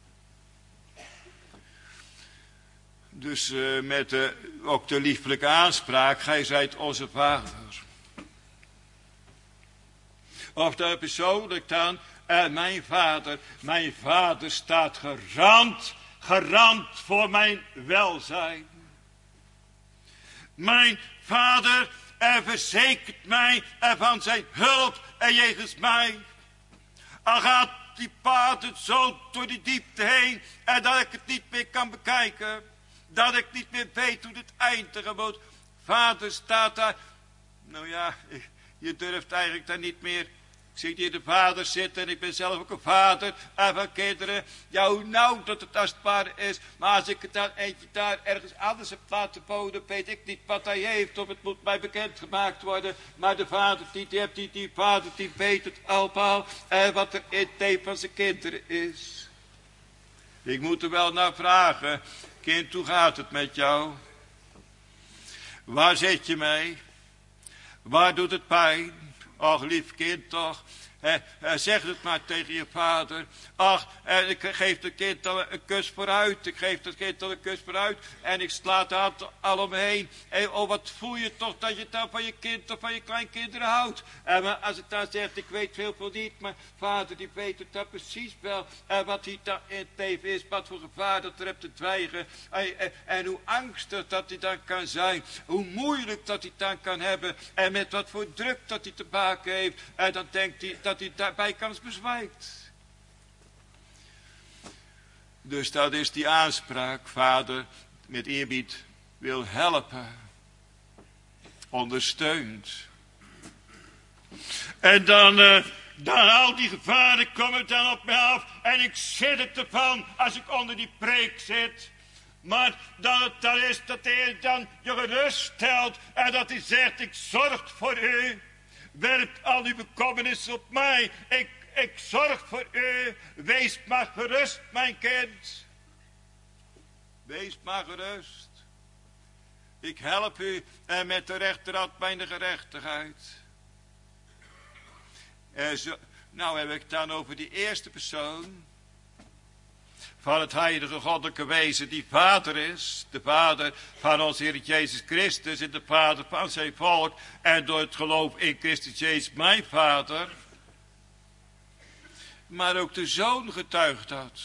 Dus uh, met uh, ook de lieflijke aanspraak, gij zijt onze vader. Of daar persoonlijk dan, uh, mijn vader, mijn vader staat garant, garant voor mijn welzijn. Mijn vader uh, verzekert mij uh, van zijn hulp en uh, jegens mij. Al gaat die paard zo door die diepte heen en uh, dat ik het niet meer kan bekijken. Dat ik niet meer weet hoe dit eindigen moet. Vader staat daar. Nou ja, je durft eigenlijk daar niet meer Ik zie hier de vader zitten en ik ben zelf ook een vader en van kinderen. Ja, hoe nauw dat het als het ware is. Maar als ik het dan eentje daar ergens anders heb laten wonen, weet ik niet wat hij heeft. Of het moet mij bekendgemaakt worden. Maar de vader die, die, die, die vader die weet het allemaal. En wat er in het van zijn kinderen is. Ik moet er wel naar vragen. Kind, hoe gaat het met jou? Waar zit je mee? Waar doet het pijn? Och, lief kind toch. Eh, eh, zeg het maar tegen je vader. Ach, en ik geef het kind dan een kus vooruit. Ik geef het kind dan een kus vooruit. En ik sla het hand al omheen. En oh, wat voel je toch dat je dan van je kind of van je kleinkinderen houdt. En maar als het dan zegt, ik weet veel veel niet. Maar vader die weet het dan precies wel. En wat hij dan in het leven is. Wat voor gevaar dat er hebt te dreigen. En, en, en hoe angstig dat hij dan kan zijn. Hoe moeilijk dat hij dan kan hebben. En met wat voor druk dat hij te maken heeft. En dan denkt hij dat hij daarbij kans bezwijkt. Dus dat is die aanspraak. Vader met eerbied wil helpen. Ondersteunt. En dan, uh, dan al die gevaren komen dan op me af. En ik zit het ervan als ik onder die preek zit. Maar dat het dan is dat de Heer dan je gerust stelt. En dat hij zegt, ik zorg voor u. Werp al uw bekommernis op mij. Ik, ik zorg voor u. Wees maar gerust, mijn kind. Wees maar gerust. Ik help u en met de rechterhand mijn gerechtigheid. En zo, nou heb ik het dan over die eerste persoon. Van het heilige goddelijke wezen die vader is. De vader van onze Heer Jezus Christus en de vader van zijn volk. En door het geloof in Christus Jezus mijn vader. Maar ook de zoon getuigt dat.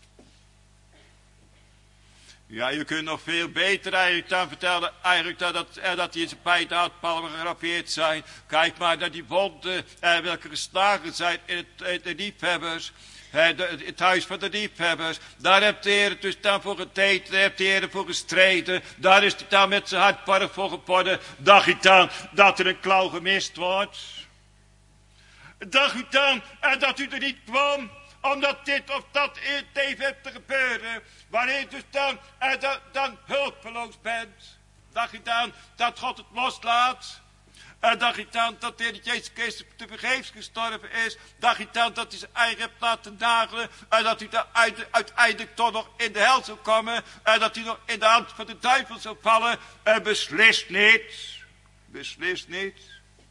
Ja, je kunt nog veel beter eigenlijk dan vertellen. Eigenlijk dat, dat, dat die in zijn pijt houtpalmen gegraveerd zijn. Kijk maar naar die wonden eh, welke geslagen zijn in het, in de liefhebbers. He, de, het huis van de liefhebbers. Daar heeft de Heer dus dan voor geteten. Daar heeft de Heer voor gestreden. Daar is hij dan met zijn hart voor gepodden. Dacht hij dan dat er een klauw gemist wordt? Dacht u dan en dat u er niet kwam? Omdat dit of dat in het leven heeft te gebeuren. Waarin dus dan, en dan, dan hulpeloos bent. Dacht u dan dat God het loslaat? En dacht je dan dat de Heer Jezus Christus te vergeefs gestorven is? Dacht je dan dat hij zijn eigen hebt laten nagelen? En dat hij dan uiteindelijk toch nog in de hel zou komen? En dat hij nog in de hand van de duivel zou vallen? En beslist niet. Beslist niet.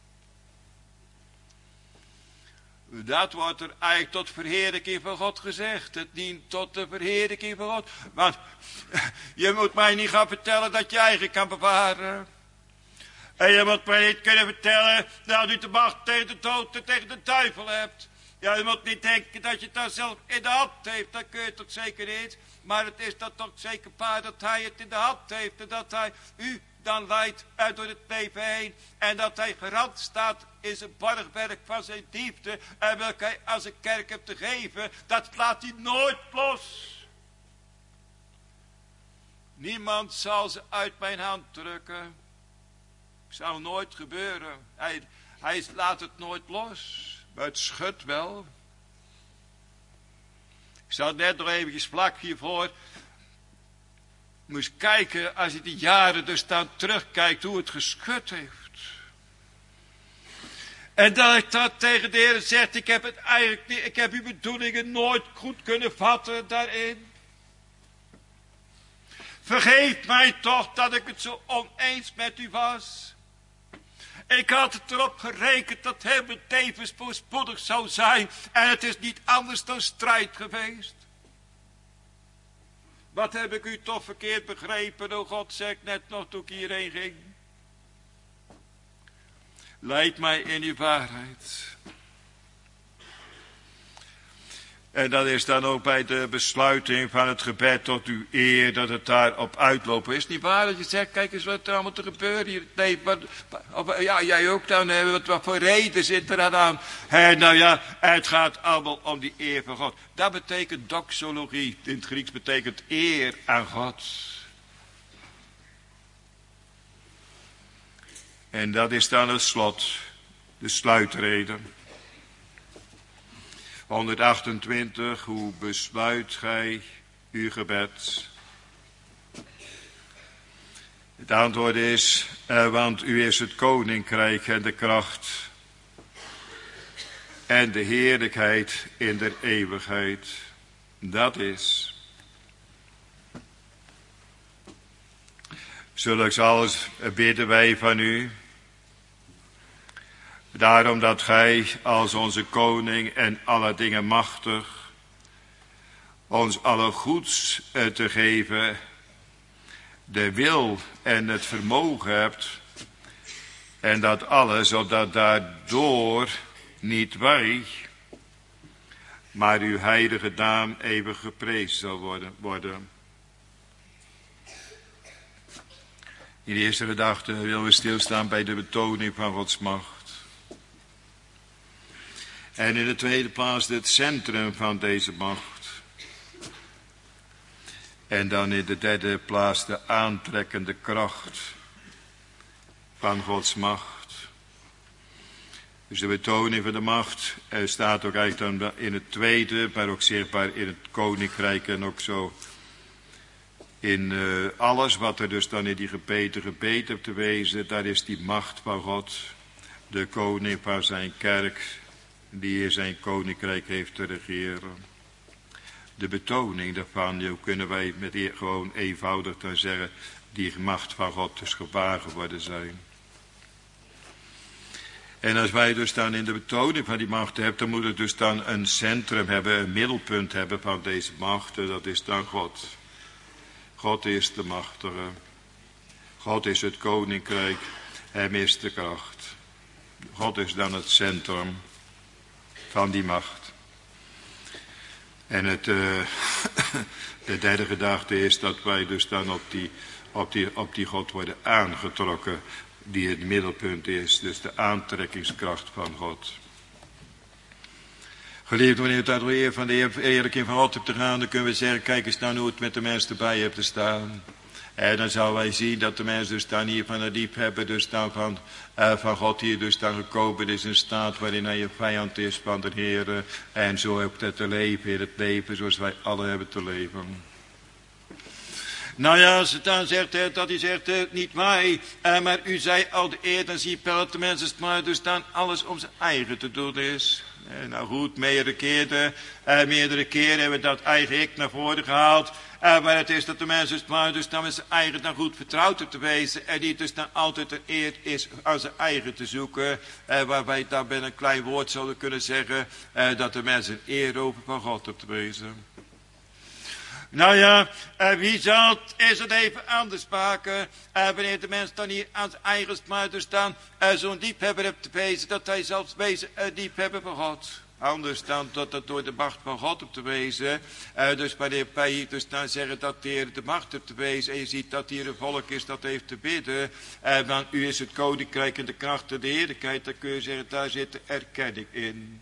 Dat wordt er eigenlijk tot verheerlijking van God gezegd. Het dient tot de verheerlijking van God. Want je moet mij niet gaan vertellen dat je eigen kan bewaren. En je moet mij niet kunnen vertellen dat u de macht tegen de dood en tegen de duivel hebt. Ja, je moet niet denken dat je het dan zelf in de hand heeft. Dat kun je toch zeker niet. Maar het is dan toch zeker waar dat hij het in de hand heeft. En dat hij u dan leidt uit door het leven heen. En dat hij garant staat in zijn borgwerk van zijn diepte. En welke hij als een kerk hebt te geven. Dat laat hij nooit los. Niemand zal ze uit mijn hand drukken. Zou nooit gebeuren. Hij, hij laat het nooit los. Maar het schudt wel. Ik zat net nog eventjes vlak hiervoor. Moest kijken als je die jaren dus dan terugkijkt hoe het geschud heeft. En dat ik dat tegen de Heer zegt. Ik heb het eigenlijk niet. Ik heb uw bedoelingen nooit goed kunnen vatten daarin. Vergeef mij toch dat ik het zo oneens met u was. Ik had het erop gerekend dat heel mijn tevens voorspoedig zou zijn. En het is niet anders dan strijd geweest. Wat heb ik u toch verkeerd begrepen, o God, zeg net nog toen ik hierheen ging. Leid mij in uw waarheid. En dat is dan ook bij de besluiting van het gebed tot uw eer, dat het daarop uitlopen is. Niet waar dat je zegt, kijk eens wat er allemaal te gebeuren hier. Nee, wat, of, ja, jij ook dan, hè, wat, wat voor reden zit er dan aan? Hè, nou ja, het gaat allemaal om die eer van God. Dat betekent doxologie, in het Grieks betekent eer aan God. En dat is dan het slot, de sluitrede. honderdachtentwintig, hoe besluit gij uw gebed? Het antwoord is, uh, want u is het koninkrijk en de kracht en de heerlijkheid in der eeuwigheid. Dat is. Zulks alles bidden wij van u. Daarom dat gij als onze koning en alle dingen machtig ons alle goeds te geven de wil en het vermogen hebt. En dat alles, zodat daardoor niet wij, maar uw heilige naam eeuwig geprezen zal worden. worden. In de eerste gedachte willen we stilstaan bij de betoning van Gods macht. En in de tweede plaats het centrum van deze macht. En dan in de derde plaats de aantrekkende kracht van Gods macht. Dus de betoning van de macht er staat ook eigenlijk dan in het tweede, maar ook zichtbaar in het koninkrijk en ook zo in uh, alles wat er dus dan in die gebeten gebeten hebt te wezen. Daar is die macht van God, de koning van zijn kerk, die in zijn koninkrijk heeft te regeren. De betoning daarvan, hoe kunnen wij met eer gewoon eenvoudig dan zeggen, die macht van God dus gewaar geworden zijn. En als wij dus dan in de betoning van die macht hebben, dan moet het dus dan een centrum hebben, een middelpunt hebben van deze macht. En dat is dan God. God is de machtige. God is het koninkrijk. Hem is de kracht. God is dan het centrum van die macht. En het, uh, de derde gedachte is dat wij dus dan op die, op, die, op die God worden aangetrokken, die het middelpunt is, dus de aantrekkingskracht van God. Geliefd, wanneer het uit de eer van de eerlijking van God hebt te gaan, dan kunnen we zeggen, kijk eens nou hoe het met de mens erbij hebt te staan. En dan zouden wij zien dat de mens dus dan hier van het diep hebben, dus dan van, uh, van God hier dus dan gekomen is in staat waarin hij een vijand is van de Heer. En zo hebt het te leven in het leven zoals wij alle hebben te leven. Nou ja, als het dan zegt, hè, dat hij zegt, hè, niet mij, eh, maar u zei al de eer, dan zie je dat de mens maar dus dan alles om zijn eigen te doen is. Eh, nou goed, meerdere keren, eh, meerdere keren hebben we dat eigen ik naar voren gehaald. Uh, maar het is dat de mens dus maar dus dan met zijn eigen dan goed vertrouwd op te wezen. En die dus dan altijd een eer is aan zijn eigen te zoeken. Uh, waarbij dan met een klein woord zouden kunnen zeggen. Uh, dat de mens een eer over van God op te wezen. Nou ja, uh, wie zal het, is het even anders maken. Uh, wanneer de mens dan hier aan zijn eigen maar dus dan uh, zo'n diefhebber hebt te wezen. Dat hij zelfs wezen uh, diefhebber van God. Anders dan dat dat door de macht van God op te wezen. Uh, dus wanneer wij hier dus dan zeggen dat de Heer de macht op te wezen. En je ziet dat hier een volk is dat heeft te bidden. Uh, want u is het koninkrijk en de kracht en de heerlijkheid. Dan kun je zeggen, daar zit de erkenning in.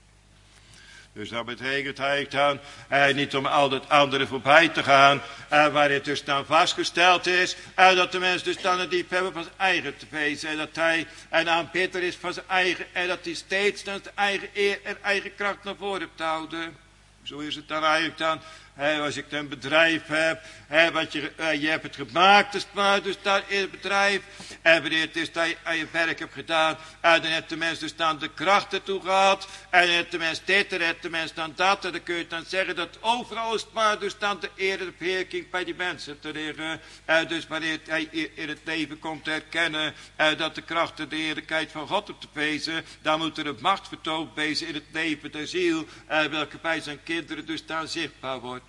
Dus dat betekent hij dan eh, niet om al dat andere voorbij te gaan. Eh, waar het dus dan vastgesteld is. Eh, dat de mens dus dan een diep hebben van zijn eigen te wezen. En dat hij een aanbidder is van zijn eigen. En dat hij steeds dan zijn eigen eer en eigen kracht naar voren hebt te houden. Zo is het dan eigenlijk dan. He, als ik een bedrijf heb, he, wat je, uh, je hebt het gemaakt, dus, maar, dus daar in het bedrijf. En wanneer het is dat je aan je werk hebt gedaan, en dan heeft de mens dus dan de kracht ertoe gehad. En dan heeft de mens dit, en dan heeft de mens dan dat. En dan kun je dan zeggen dat overal is maar dus dan de eer en de beheerking bij die mensen te liggen. En dus wanneer hij in het leven komt te herkennen, en dat de kracht en de heerlijkheid van God op te wezen, dan moet er een macht vertoond wezen in het leven der ziel, en welke bij zijn kinderen dus dan zichtbaar wordt.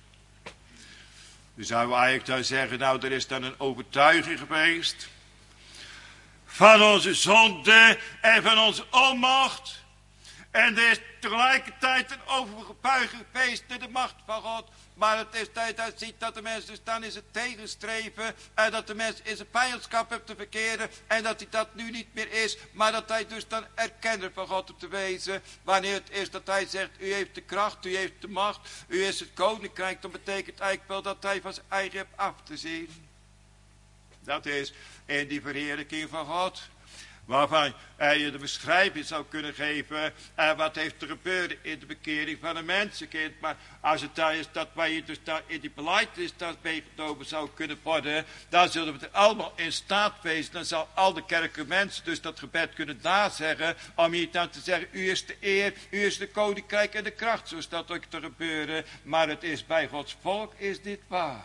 Dus zouden we eigenlijk dan zeggen, nou er is dan een overtuiging geweest van onze zonde en van onze onmacht. En er is tegelijkertijd een overbuiging geweest naar de macht van God. Maar het is tijd dat ziet dat de mens dus dan is het tegenstreven. En dat de mens in zijn vijandschap heeft te verkeren. En dat hij dat nu niet meer is. Maar dat hij dus dan erkenner van God op te wezen. Wanneer het is dat hij zegt, u heeft de kracht, u heeft de macht. U is het koninkrijk. Dan betekent eigenlijk wel dat hij van zijn eigen hebt af te zien. Dat is in die verheerlijking van God. waarvan uh, je de beschrijving zou kunnen geven, uh, wat heeft er gebeurd in de bekering van een mensenkind. Maar als het daar is dat wij hier dus daar in die belijdenis dat meegenomen zou kunnen worden, dan zullen we er allemaal in staat wezen. Dan zal al de kerkelijke mensen dus dat gebed kunnen nazeggen, om hier dan te zeggen, u is de eer, u is de koninkrijk en de kracht, zo is dat ook te gebeuren. Maar het is bij Gods volk, is dit waar.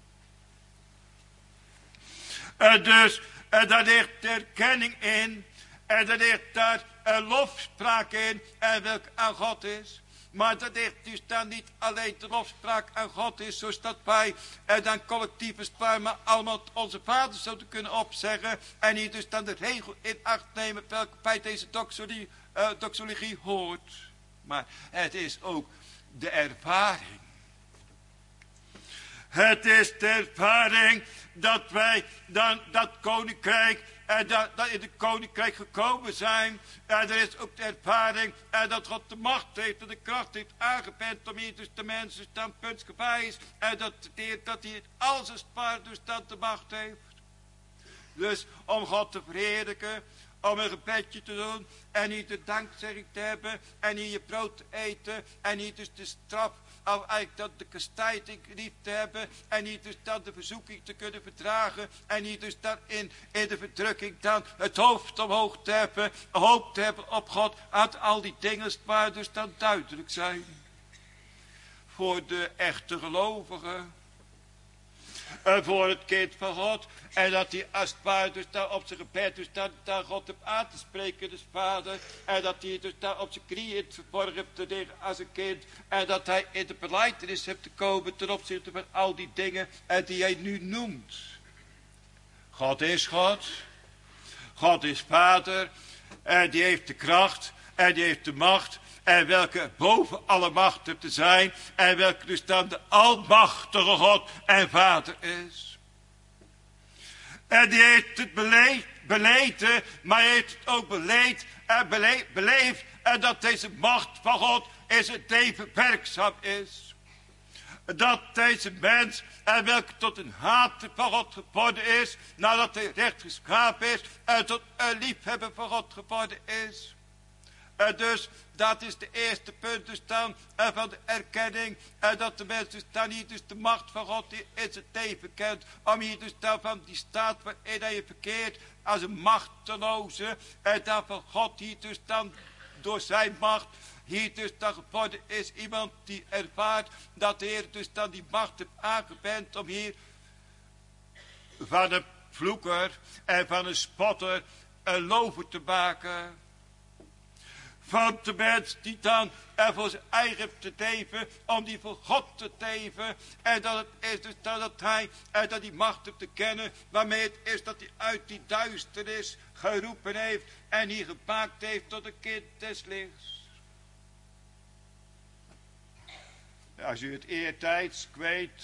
Uh, dus, uh, daar ligt de erkenning in, en daar ligt daar een lofspraak in, en welke aan God is. Maar dat ligt dus dan niet alleen de lofspraak aan God is, zoals dat wij uh, dan collectief is waar, maar allemaal onze vader zouden kunnen opzeggen, en hier dus dan de regel in acht nemen, welke bij deze doxologie, uh, doxologie hoort. Maar het is ook de ervaring. Het is de ervaring dat wij dan dat koninkrijk, en dat, dat in het koninkrijk gekomen zijn. En er is ook de ervaring en dat God de macht heeft en de kracht heeft aangepend om hier dus de mensen standpuntsgevaar is. En dat, dat hij alles als paard dus dan de macht heeft. Dus om God te verheerlijken, om een gebedje te doen en hier de dankzegging te hebben en hier je brood te eten en hier dus de straf, of eigenlijk dat de kastijding lief te hebben en hier dus dan de verzoeking te kunnen verdragen en hier dus dan in, in de verdrukking dan het hoofd omhoog te hebben, hoop te hebben op God, uit al die dingen waar dus dan duidelijk zijn voor de echte gelovigen. Uh, voor het kind van God. En dat hij als het ware dus daar op zijn gebed dus daar, daar God hebt aan te spreken, dus vader. En dat hij dus daar op zijn knieën in het verborgen hebt te liggen als een kind. En dat hij in de belijdenis hebt te komen ten opzichte van al die dingen uh, die hij nu noemt. God is God. God is vader. En die heeft de kracht. En die heeft de macht. En welke boven alle macht hebt te zijn. En welke dus dan de almachtige God en Vader is. En die heeft het beleefd, beleten. Maar hij heeft het ook beleefd en bele, beleefd. En dat deze macht van God in zijn leven werkzaam is. Dat deze mens en welke tot een hater van God geworden is. Nadat hij recht geschapen is. En tot een liefhebber van God geworden is. En dus, dat is de eerste punt dus dan en van de erkenning. En dat de mens dus dan hier dus de macht van God in zijn leven kent. Om hier dus dan van die staat waarin hij verkeert als een machteloze. En dan van God hier dus dan door zijn macht hier dus dan geworden is. Iemand die ervaart dat de Heer dus dan die macht heeft aangewend om hier van een vloeker en van een spotter een lover te maken. Van de mens die dan er voor zijn eigen te leven, om die voor God te leven. En dat het is dus dat, dat hij, en dat die macht heeft te kennen, waarmee het is dat hij uit die duisternis geroepen heeft en hier gemaakt heeft tot een kind des lichts. Als u het eertijds kweet,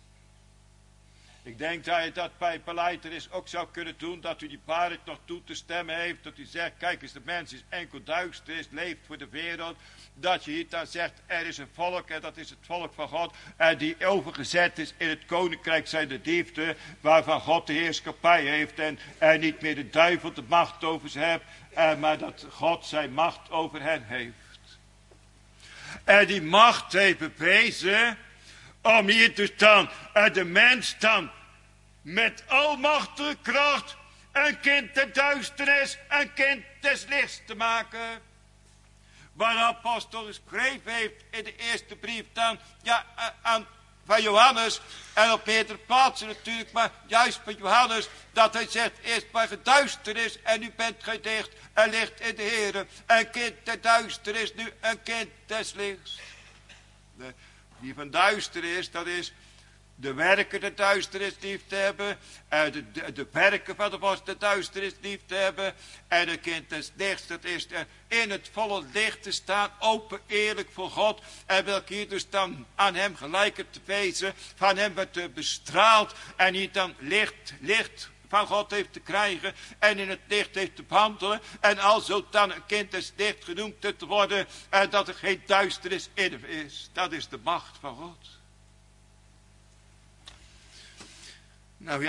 ik denk dat je dat bij belijdenis ook zou kunnen doen, dat u die waarheid nog toe te stemmen heeft, dat u zegt, kijk eens, de mens is enkel duisternis, leeft voor de wereld, dat je hier dan zegt, er is een volk en dat is het volk van God, en die overgezet is in het koninkrijk zijn de diefden, waarvan God de heerschappij heeft en, en niet meer de duivel de macht over ze heeft, en, maar dat God zijn macht over hen heeft. En die macht heeft bewezen om hier dus dan de mens dan met almachtige kracht een kind der duisternis, een kind des lichts te maken. Waar de apostel geschreven heeft in de eerste brief dan, ja, aan, van Johannes, en op meerdere plaatsen natuurlijk, maar juist van Johannes, dat hij zegt, eerst maar geduisternis en nu bent gij dicht en licht in de Heere. Een kind der duisternis, nu een kind des lichts. De, die van duisternis, dat is de werken de duisternis lief te hebben. En de, de, de werken van de vorst de duisternis lief te hebben. En een kind des lichts, dat is in het volle licht te staan. Open, eerlijk voor God. En welke hier dus dan aan hem gelijk te wezen. Van hem wordt bestraald. En hier dan licht, licht van God heeft te krijgen. En in het licht heeft te behandelen. En alzo dan een kind des licht genoemd te worden. En dat er geen duisternis in hem is. Dat is de macht van God. Nou ja,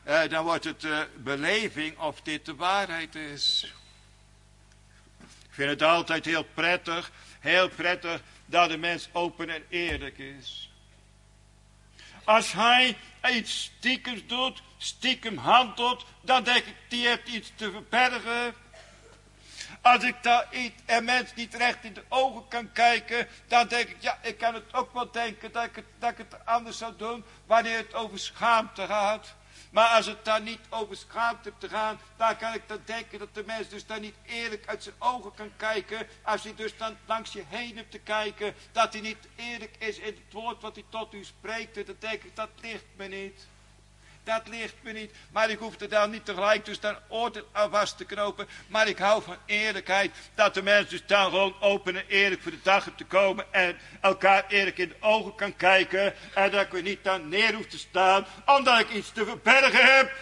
uh, dan wordt het uh, beleving of dit de waarheid is. Ik vind het altijd heel prettig, heel prettig dat de mens open en eerlijk is. Als hij iets stiekems doet, stiekem handelt, dan denk ik, die heeft iets te verbergen. Als ik daar een mens niet recht in de ogen kan kijken, dan denk ik, ja, ik kan het ook wel denken dat ik het, dat ik het anders zou doen, wanneer het over schaamte gaat. Maar als het daar niet over schaamte te gaan, dan kan ik dan denken dat de mens dus daar niet eerlijk uit zijn ogen kan kijken. Als hij dus dan langs je heen hebt te kijken, dat hij niet eerlijk is in het woord wat hij tot u spreekt. Dan denk ik, dat ligt me niet. Dat ligt me niet. Maar ik hoef er dan niet tegelijk dus dan oordeel aan vast te knopen. Maar ik hou van eerlijkheid. Dat de mens dus dan gewoon open en eerlijk voor de dag hebt te komen. En elkaar eerlijk in de ogen kan kijken. En dat ik weer niet dan neer hoef te staan. Omdat ik iets te verbergen heb.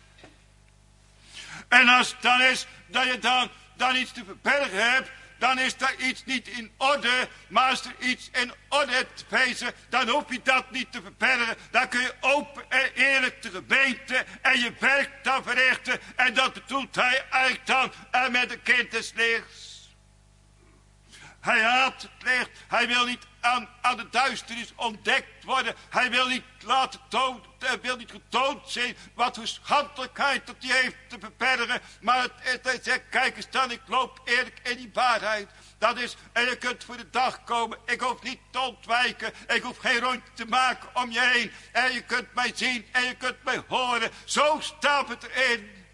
En als het dan is dat je dan, dan iets te verbergen hebt. Dan is daar iets niet in orde. Maar als er iets in orde hebt te wezen, dan hoef je dat niet te verbergen. Dan kun je open en eerlijk de gemeente en je werk dan verrichten. En dat bedoelt hij eigenlijk dan en met een kind des lichts. Hij haat het licht. Hij wil niet aan, aan de duisternis ontdekt worden. Hij wil niet laten tonen. Hij wil niet getoond zijn wat voor schandelijkheid dat hij heeft te verbergen. Maar het, het, hij zegt, kijk eens dan, ik loop eerlijk in die waarheid. Dat is, en je kunt voor de dag komen. Ik hoef niet te ontwijken. Ik hoef geen rondje te maken om je heen. En je kunt mij zien en je kunt mij horen. Zo staat het erin.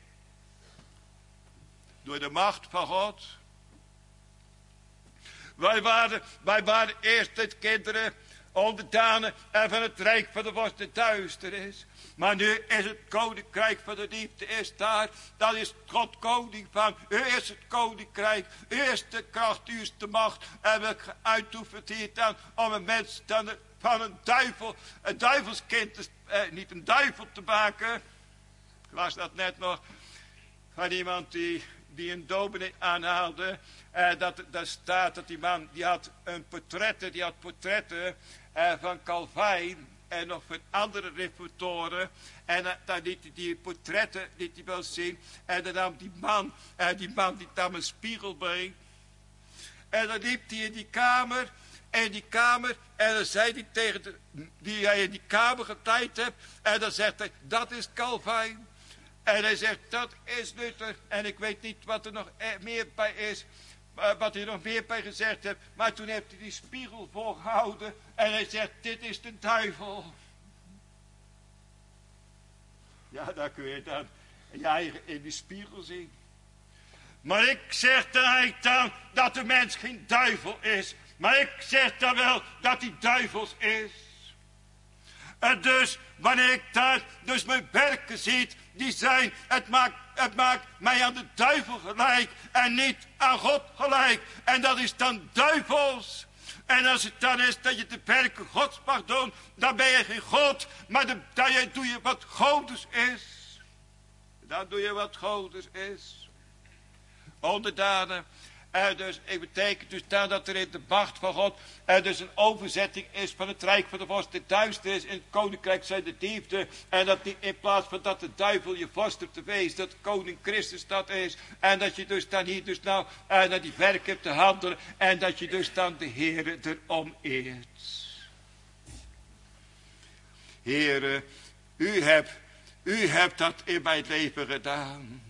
Door de macht van God. Wij waren, wij waren eerst het kinderen, onderdanen en van het rijk van de worst de duisternis. Maar nu is het koninkrijk van de liefde is daar. Dat is God koning van. U is het koninkrijk. U is de kracht, u is de macht. En we uitoefent hier dan om een mens dan van een duivel, een duivelskind, te, eh, niet een duivel te maken. Ik las dat net nog van iemand die... die een dominee aanhaalde, eh, dat daar staat dat die man, die had een portretten, die had portretten eh, van Calvijn en nog van andere reformatoren, en uh, daar liet hij die portretten, liet hij wel zien, en dan nam die man, eh, die man die nam een spiegel mee, en dan liep hij in die kamer, in die kamer, en dan zei hij tegen de, die hij in die kamer getijd hebt, en dan zegt hij, dat is Calvijn. En hij zegt, dat is Luther. En ik weet niet wat er nog meer bij is. Wat hij nog meer bij gezegd heeft. Maar toen heeft hij die spiegel voorgehouden. En hij zegt, dit is de duivel. Ja, daar kun je dan je eigen in die spiegel zien. Maar ik zeg dan eigenlijk dan dat de mens geen duivel is. Maar ik zeg dan wel dat hij duivels is. En dus, wanneer ik daar dus mijn werken ziet, die zijn, het maakt, het maakt mij aan de duivel gelijk en niet aan God gelijk. En dat is dan duivels. En als het dan is dat je de werken Gods mag doen, dan ben je geen God, maar dan, dan doe je wat Godes is. Dan doe je wat Godes is. Onderdanen. En dus, het betekent dus dan dat er in de macht van God er dus een overzetting is van het rijk van de vorst de duisternis. In het koninkrijk zijn de diefden. En dat die, in plaats van dat de duivel je vorst hebt te wezen, dat koning Christus dat is. En dat je dus dan hier dus nou uh, naar die werk hebt te handelen. En dat je dus dan de Heere erom eert. Heere, u hebt, u hebt dat in mijn leven gedaan.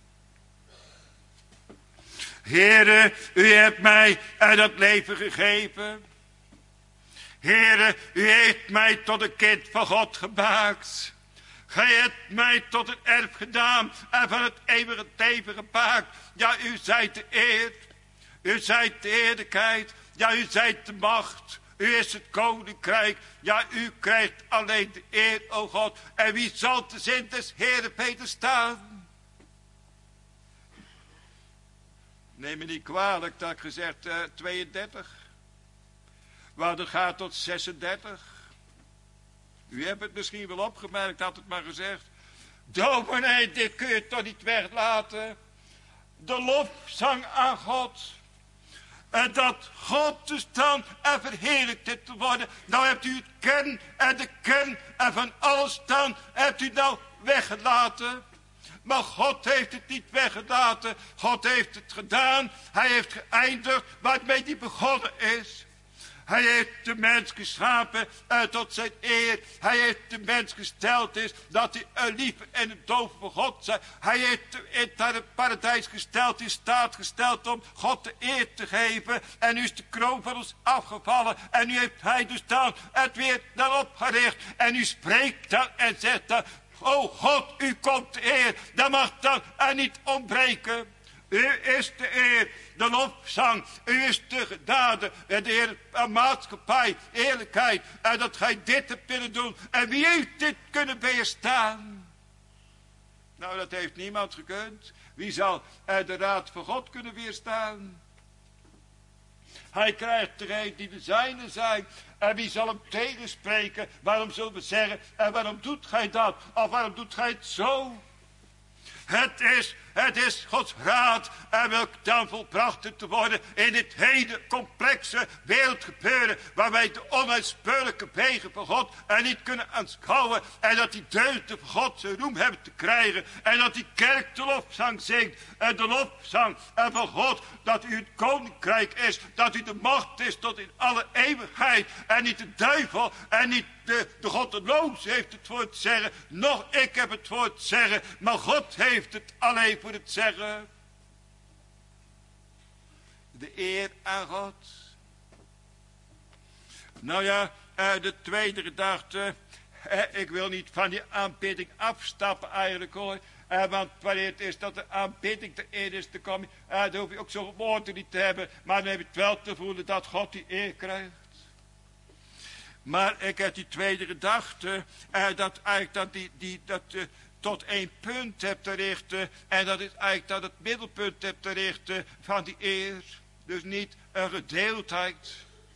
Heere, u hebt mij uit dat leven gegeven. Heere, u heeft mij tot een kind van God gemaakt. Gij hebt mij tot een erf gedaan en van het eeuwige leven gemaakt. Ja, u zijt de eer. U zijt de eerlijkheid. Ja, u zijt de macht. U is het koninkrijk. Ja, u krijgt alleen de eer, o God. En wie zal te zin des Heere wederstaan? Neem me niet kwalijk dat ik gezegd uh, tweeëndertig. Want het gaat tot zesendertig. U hebt het misschien wel opgemerkt, had het maar gezegd. Dominee, dit kun je toch niet weglaten. De lofzang aan God. En dat God dus dan en verheerlijkt heeft te worden. Nou hebt u het kern en de kern en van alles dan hebt u nou weggelaten. Maar God heeft het niet weggelaten. God heeft het gedaan. Hij heeft geëindigd waarmee hij begonnen is. Hij heeft de mens geschapen uh, tot zijn eer. Hij heeft de mens gesteld is dat hij een lieve en een doof voor God zijn. Hij heeft in het paradijs gesteld, in staat gesteld om God de eer te geven. En nu is de kroon van ons afgevallen. En nu heeft hij dus dan het weer dan opgericht. En nu spreekt dan en zegt dan, o God, u komt de eer. Dat mag dan er niet ontbreken. U is de eer, de lofzang, u is de genade, en de Heer, en maatschappij, eerlijkheid, en dat gij dit hebt kunnen doen. En wie heeft dit kunnen weerstaan? Nou, dat heeft niemand gekund. Wie zal er de raad van God kunnen weerstaan? Hij krijgt degene die de zijne zijn. En wie zal hem tegenspreken? Waarom zullen we zeggen, en waarom doet gij dat? Of waarom doet gij het zo? Het is, het is Gods raad en welk dan volbracht te worden in dit hele complexe wereldgebeuren waar wij de onuitspeurlijke wegen van God en niet kunnen aanschouwen en dat die deugden van God zijn roem hebben te krijgen en dat die kerk de lofzang zingt en de lofzang en van God dat u het koninkrijk is, dat u de macht is tot in alle eeuwigheid en niet de duivel en niet de, de goddeloze heeft het voor het zeggen, nog ik heb het voor het zeggen, maar God heeft het alleen voor het zeggen. De eer aan God. Nou ja, de tweede gedachte, ik wil niet van die aanbidding afstappen eigenlijk hoor. Want wanneer het is dat de aanbidding te eer is te komen, dan hoef je ook zo'n woorden niet te hebben, maar dan heb je het wel te voelen dat God die eer krijgt. Maar ik heb die tweede gedachte, eh, dat eigenlijk dat die, die, dat, uh, tot één punt heb te richten. En dat is eigenlijk dat het middelpunt heb te richten van die eer. Dus niet een gedeeldheid.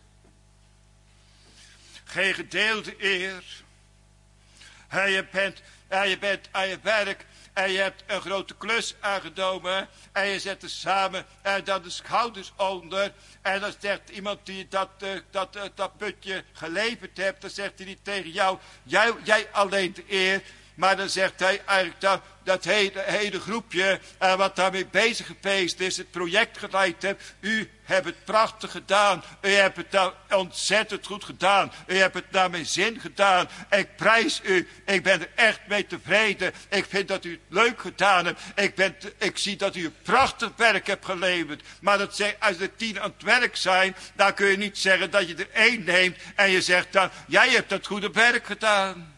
Geen gedeelde eer. En je bent, en je bent aan je werk. En je hebt een grote klus aangenomen. En je zet er samen en dan de schouders onder. En dan zegt iemand die dat, uh, dat, uh, dat putje geleverd hebt. Dan zegt hij niet tegen jou. Jij, jij alleen de eer. Maar dan zegt hij eigenlijk dat, dat hele, hele groepje uh, wat daarmee bezig geweest is, het project geleid hebt. U hebt het prachtig gedaan. U hebt het nou ontzettend goed gedaan. U hebt het naar mijn zin gedaan. Ik prijs u. Ik ben er echt mee tevreden. Ik vind dat u het leuk gedaan hebt. Ik, ben te, ik zie dat u een prachtig werk hebt geleverd. Maar dat zeg, als er tien aan het werk zijn, dan kun je niet zeggen dat je er één neemt en je zegt dan, jij hebt dat goede werk gedaan.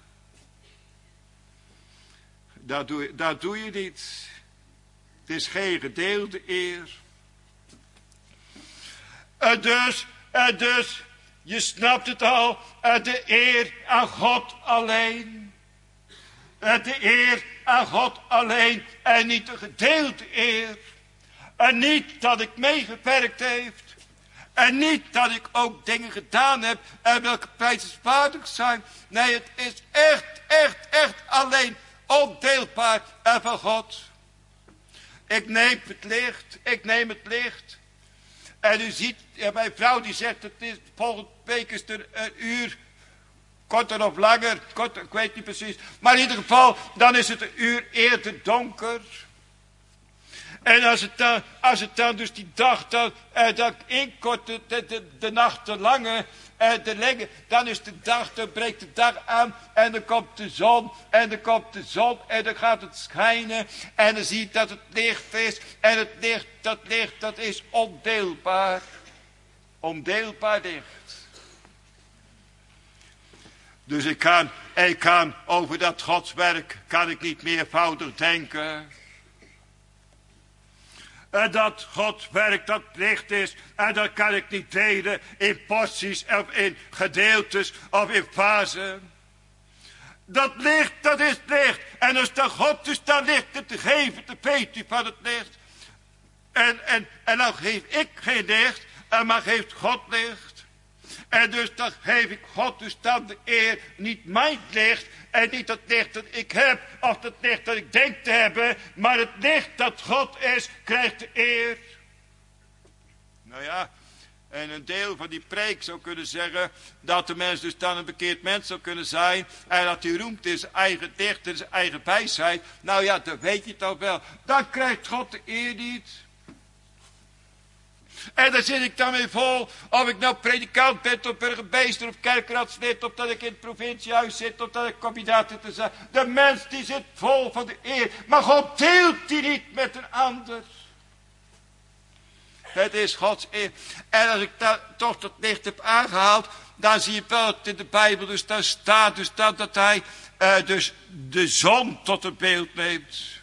Dat doe, dat doe je niet. Het is geen gedeelde eer. En dus, en dus, je snapt het al, de eer aan God alleen. De eer aan God alleen en niet de gedeelde eer. En niet dat ik meegewerkt heeft. En niet dat ik ook dingen gedaan heb en welke prijzenswaardig zijn. Nee, het is echt, echt, echt alleen ondeelbaar en van God. Ik neem het licht, ik neem het licht. En u ziet, ja, mijn vrouw die zegt, het is, volgende week is er een uur, korter of langer, korter, ik weet niet precies. Maar in ieder geval, dan is het een uur eerder donker. En als het dan, als het dan dus die dag dan, eh, dat inkort de, de, de, de nacht te lange, eh, de lenge, dan is de dag, dan breekt de dag aan en dan komt de zon en dan komt de zon en dan gaat het schijnen en dan zie je dat het licht is en het licht, dat licht, dat is ondeelbaar. Ondeelbaar licht. Dus ik kan, ik kan over dat Godswerk, kan ik niet meervoudig denken. En dat Gods werk dat licht is. En dat kan ik niet delen in porties of in gedeeltes of in fasen. Dat licht, dat is licht. En als dan God dus dan licht te geven, te weet u van het licht. En, en, en dan geef ik geen licht, maar geeft God licht. En dus dan geef ik God dus dan de eer, niet mijn licht en niet het licht dat ik heb of het licht dat ik denk te hebben, maar het licht dat God is, krijgt de eer. Nou ja, En een deel van die preek zou kunnen zeggen dat de mens dus dan een bekeerd mens zou kunnen zijn. En dat hij roemt in zijn eigen dicht, in zijn eigen wijsheid. Nou ja, dan weet je toch wel. Dan krijgt God de eer niet. En daar zit ik dan mee vol. Of ik nou predikant ben, of burgemeester, of kerkraadslid, of dat ik in het provinciehuis zit, of dat ik kandidaat zit te zijn. De mens die zit vol van de eer. Maar God deelt die niet met een ander. Het is Gods eer. En als ik daar toch dat licht heb aangehaald, dan zie je wel dat in de Bijbel dus daar staat dus dat, dat hij uh, dus de zon tot een beeld neemt.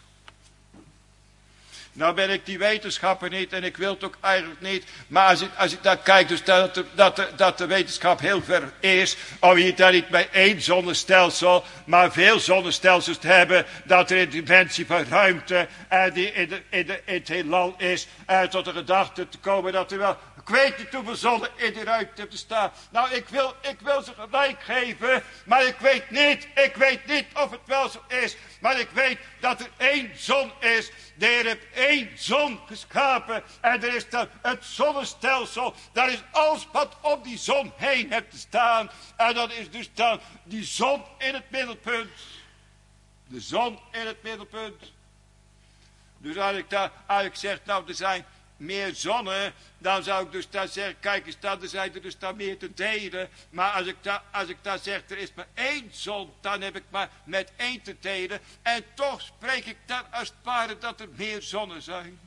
Nou ben ik die wetenschapper niet en ik wil het ook eigenlijk niet. Maar als ik, als ik daar kijk, dus dat de, dat, de, dat de wetenschap heel ver is. Om hier daar niet bij één zonnestelsel, maar veel zonnestelsels te hebben. Dat er een dimensie van ruimte uh, die in, de, in, de, in het heelal is. Uh, tot de gedachte te komen dat er wel... Ik weet niet hoeveel zonnen in die ruimte hebben staan. Nou, ik wil, ik wil ze gelijk geven. Maar ik weet niet, ik weet niet of het wel zo is. Maar ik weet dat er één zon is. De Heer heeft één zon geschapen. En er is dan het zonnestelsel. Daar is alles wat om die zon heen heeft te staan. En dat is dus dan die zon in het middelpunt. De zon in het middelpunt. Dus als ik daar, als ik zeg, nou er zijn meer zonnen, dan zou ik dus daar zeggen, kijk eens, dan zijn er dus daar meer te delen. Maar als ik daar, als ik daar zeg, er is maar één zon, dan heb ik maar met één te delen. En toch spreek ik dan als het ware dat er meer zonnen zijn.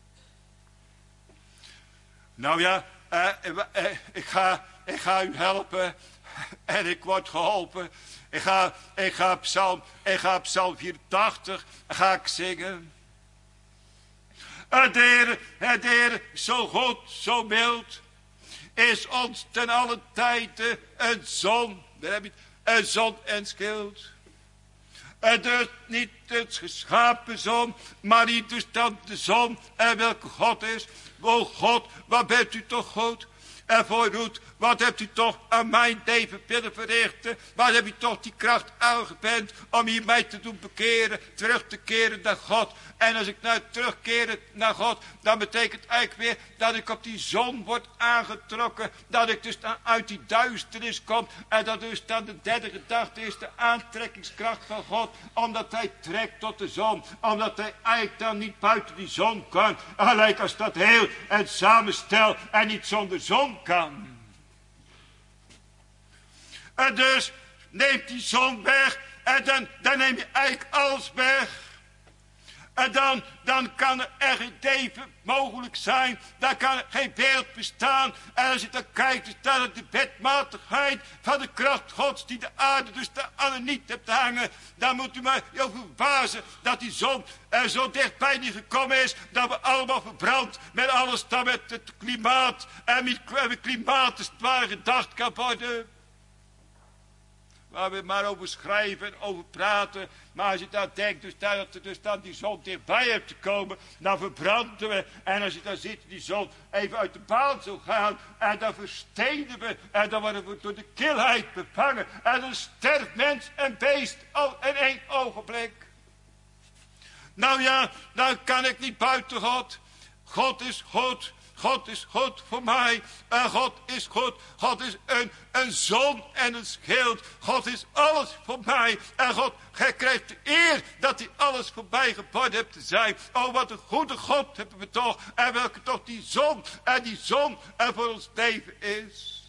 Nou ja, uh, uh, uh, ik, ga, ik ga u helpen en ik word geholpen. Ik ga, ik ga psalm, ik ga psalm vierentachtig, ga ik zingen. Het Heer, het Heer, zo goed, zo mild, is ons ten alle tijde een zon, daar heb je het, een zon en schild. Het is niet het geschapen zon, maar niet dus dan de zon en welke God is. O God, wat bent u toch goed? En voor Ruth, wat hebt u toch aan mijn leven willen verrichten? Wat heb u toch die kracht aangewend om hier mij te doen bekeren, terug te keren naar God? En als ik nou terugkeer naar God, dan betekent eigenlijk weer dat ik op die zon word aangetrokken. Dat ik dus dan uit die duisternis kom. En dat dus dan de derde gedachte is de aantrekkingskracht van God. Omdat hij trekt tot de zon. Omdat hij eigenlijk dan niet buiten die zon kan. Gelijk als dat heel en samenstel en niet zonder zon kan. En dus neemt die zon weg. En dan, dan neem je eigenlijk alles weg. En dan, dan kan er echt geen leven mogelijk zijn. Dan kan er geen wereld bestaan. En als je dan kijkt, dan staat er de wetmatigheid van de kracht Gods die de aarde dus de alle niet hebt hangen. Dan moet u maar je over verbazen dat die zon er zo dichtbij niet gekomen is. Dat we allemaal verbrand met alles dat met het klimaat. En met het klimaat is het waar gedacht kan worden. Waar we maar over schrijven en over praten. Maar als je dan denkt dus dat er dus dan die zon dichtbij hebt te komen. Dan verbranden we. En als je dan ziet die zon even uit de baan zou gaan. En dan verstenen we. En dan worden we door de kilheid bevangen. En dan sterft mens en beest al in één ogenblik. Nou ja, dan kan ik niet buiten God. God is goed. God is goed voor mij. En God is goed. God is een, een zon en een schild. God is alles voor mij. En God, gij krijgt de eer dat hij alles voorbij gebouwd hebt te zijn. Oh, wat een goede God hebben we toch. En welke toch die zon en die zon er voor ons leven is.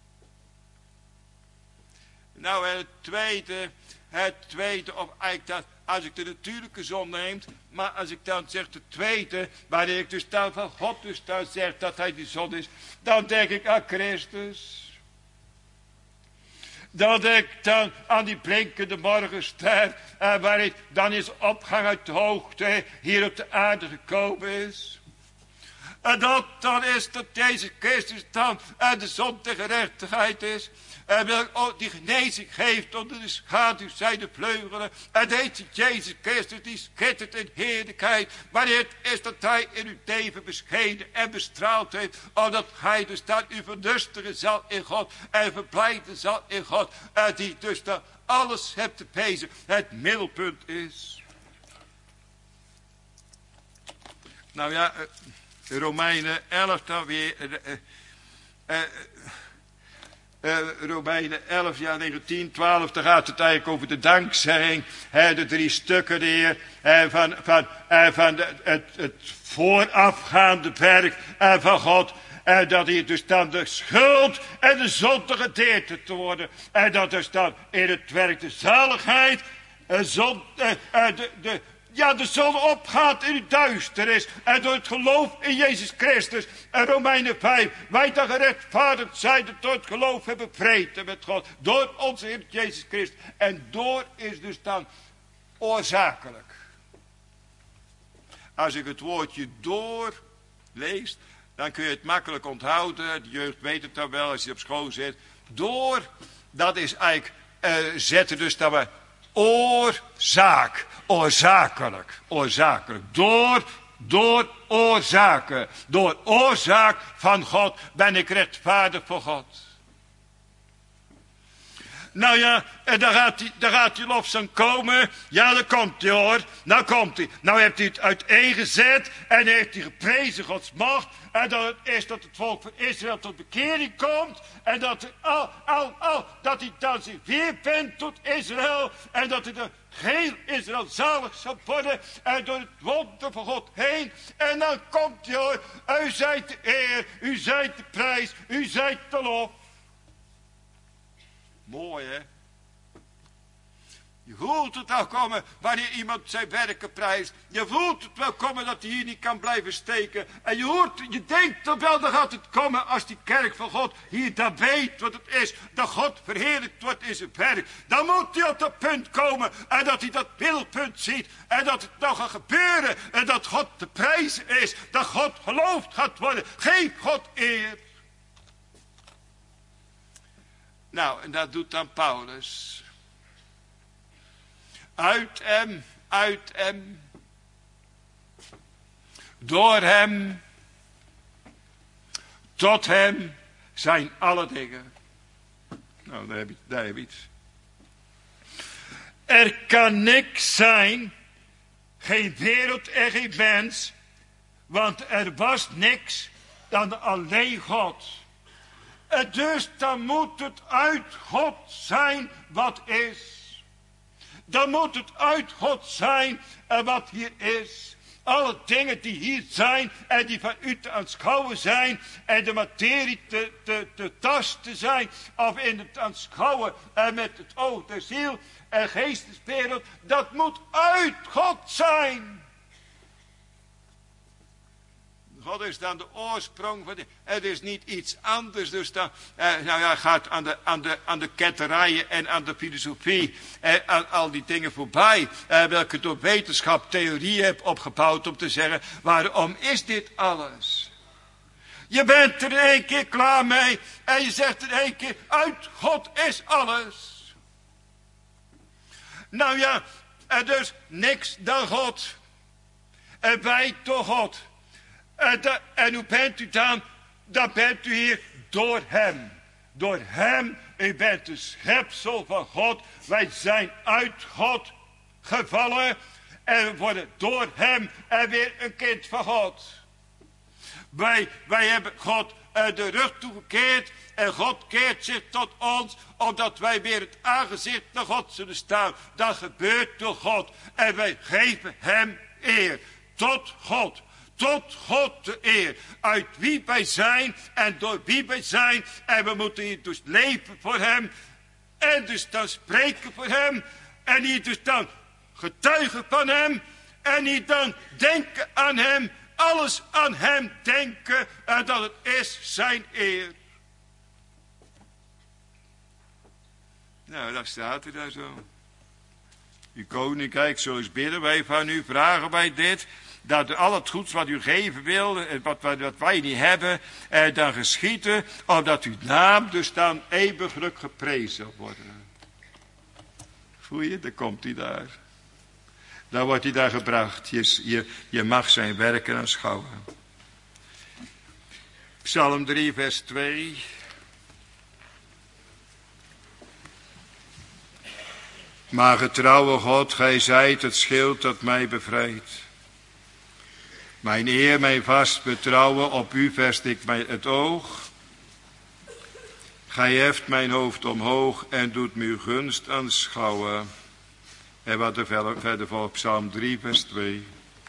Nou, en het tweede, het tweede, of eigenlijk dat, als ik de natuurlijke zon neem, maar als ik dan zeg de tweede, waarin ik dus dan van God dus dan zeg dat hij de zon is, dan denk ik aan Christus. Dan denk ik dan aan die blinkende morgenster, eh, waarin dan is opgang uit de hoogte hier op de aarde gekomen is. En dat dan is dat deze Christus dan en de zon de gerechtigheid is. En die genezing geeft onder de schaduw zijn de vleugelen. En deze Jezus Christus die schittert in heerlijkheid. Wanneer het is dat hij in uw leven beschenen en bestraald heeft. Omdat hij dus dan u verlustigen zal in God. En verblijden zal in God. En die dus dan alles hebt te pezen. Het middelpunt is. Nou ja, Romeinen elf dan weer. Uh, uh, Romeinen elf, ja, negentien, twaalf, daar gaat het eigenlijk over de dankzegging. Uh, de drie stukken hier uh, van, van, uh, van de, het, het voorafgaande werk uh, van God. En dat hier dus dan de schuld en de zonde gedeerd te worden. En dat dus dan in het werk de zaligheid, en zon, eh, eh, de, de, ja, de zon opgaat in het duisternis. En door het geloof in Jezus Christus. En Romeinen vijf, wij dan gerechtvaardigd zijn door het geloof hebben vrede met God. Door onze Heer Jezus Christus. En door is dus dan oorzakelijk. Als ik het woordje door lees, dan kun je het makkelijk onthouden. De jeugd weet het dan wel als je op school zit. Door, dat is eigenlijk, uh, zetten dus dat we oorzaak, oorzakelijk, oorzakelijk. Door, door oorzaken. Door oorzaak van God ben ik rechtvaardig voor God. Nou ja, en daar gaat die, daar gaat die lofzang komen. Ja, daar komt hij hoor. Nou komt hij. Nou heeft hij het uiteengezet. En heeft hij geprezen Gods macht. En dat het is dat het volk van Israël tot bekering komt. En dat het al, al, al, dat hij dan zich weer bent tot Israël. En dat hij de geheel Israël zalig zal worden. En door het wonder van God heen. En dan komt hij hoor. U zijt de eer. U zijt de prijs. U zijt de lof. Mooi, hè? Je voelt het wel komen wanneer iemand zijn werken prijst. Je voelt het wel komen dat hij hier niet kan blijven steken. En je hoort, je denkt dan wel, dan gaat het komen als die kerk van God hier dan weet wat het is. Dat God verheerlijkt wordt in zijn werk. Dan moet hij op dat punt komen en dat hij dat middelpunt ziet. En dat het nog gaat gebeuren en dat God te prijzen is. Dat God geloofd gaat worden. Geef God eer. Nou, en dat doet dan Paulus. Uit hem, uit hem, door hem, tot hem zijn alle dingen. Nou, daar heb je, daar heb je iets. Er kan niks zijn, geen wereld en geen mens, want er was niks dan alleen God. En dus dan moet het uit God zijn wat is. Dan moet het uit God zijn en wat hier is. Alle dingen die hier zijn en die van u te aanschouwen zijn. En de materie te, te, te tasten zijn. Of in het aanschouwen en met het oog der ziel en geesteswereld. Dat moet uit God zijn. God is dan de oorsprong van de, het is niet iets anders. Dus dan, eh, nou ja, gaat aan de, aan, de, aan de ketterijen en aan de filosofie, eh, aan al die dingen voorbij, eh, welke door wetenschap theorieën heb opgebouwd om te zeggen, waarom is dit alles? Je bent er in één keer klaar mee en je zegt in één keer, uit God is alles. Nou ja, er dus niks dan God. En wij door God. En, da, en hoe bent u dan? Dan bent u hier door hem. Door hem, u bent de schepsel van God. Wij zijn uit God gevallen. En we worden door hem en weer een kind van God. Wij, wij hebben God uh, de rug toegekeerd. En God keert zich tot ons. Omdat wij weer het aangezicht naar God zullen staan. Dat gebeurt door God. En wij geven hem eer. Tot God. Tot God de eer. Uit wie wij zijn en door wie wij zijn. En we moeten hier dus leven voor hem. En dus dan spreken voor hem. En hier dus dan getuigen van hem. En hier dan denken aan hem. Alles aan hem denken. En dat het is zijn eer. Nou, daar staat hij daar zo. Uw koninkrijk, zo eens bidden wij van u, vragen wij dit. Dat al het goeds wat u geven wil, wat, wat wij niet hebben, eh, dan geschieten, opdat uw naam dus dan eeuwiglijk geprezen zal worden. Voel je, dan komt hij daar. Dan wordt hij daar gebracht. Je, je, je mag zijn werken aanschouwen. Psalm drie, vers twee. Maar getrouwe God, gij zijt het schild dat mij bevrijdt. Mijn eer, mijn vast betrouwen, op u vest ik mij het oog. Gij heft mijn hoofd omhoog en doet me uw gunst aanschouwen. En wat er verder volgt, Psalm drie, vers twee.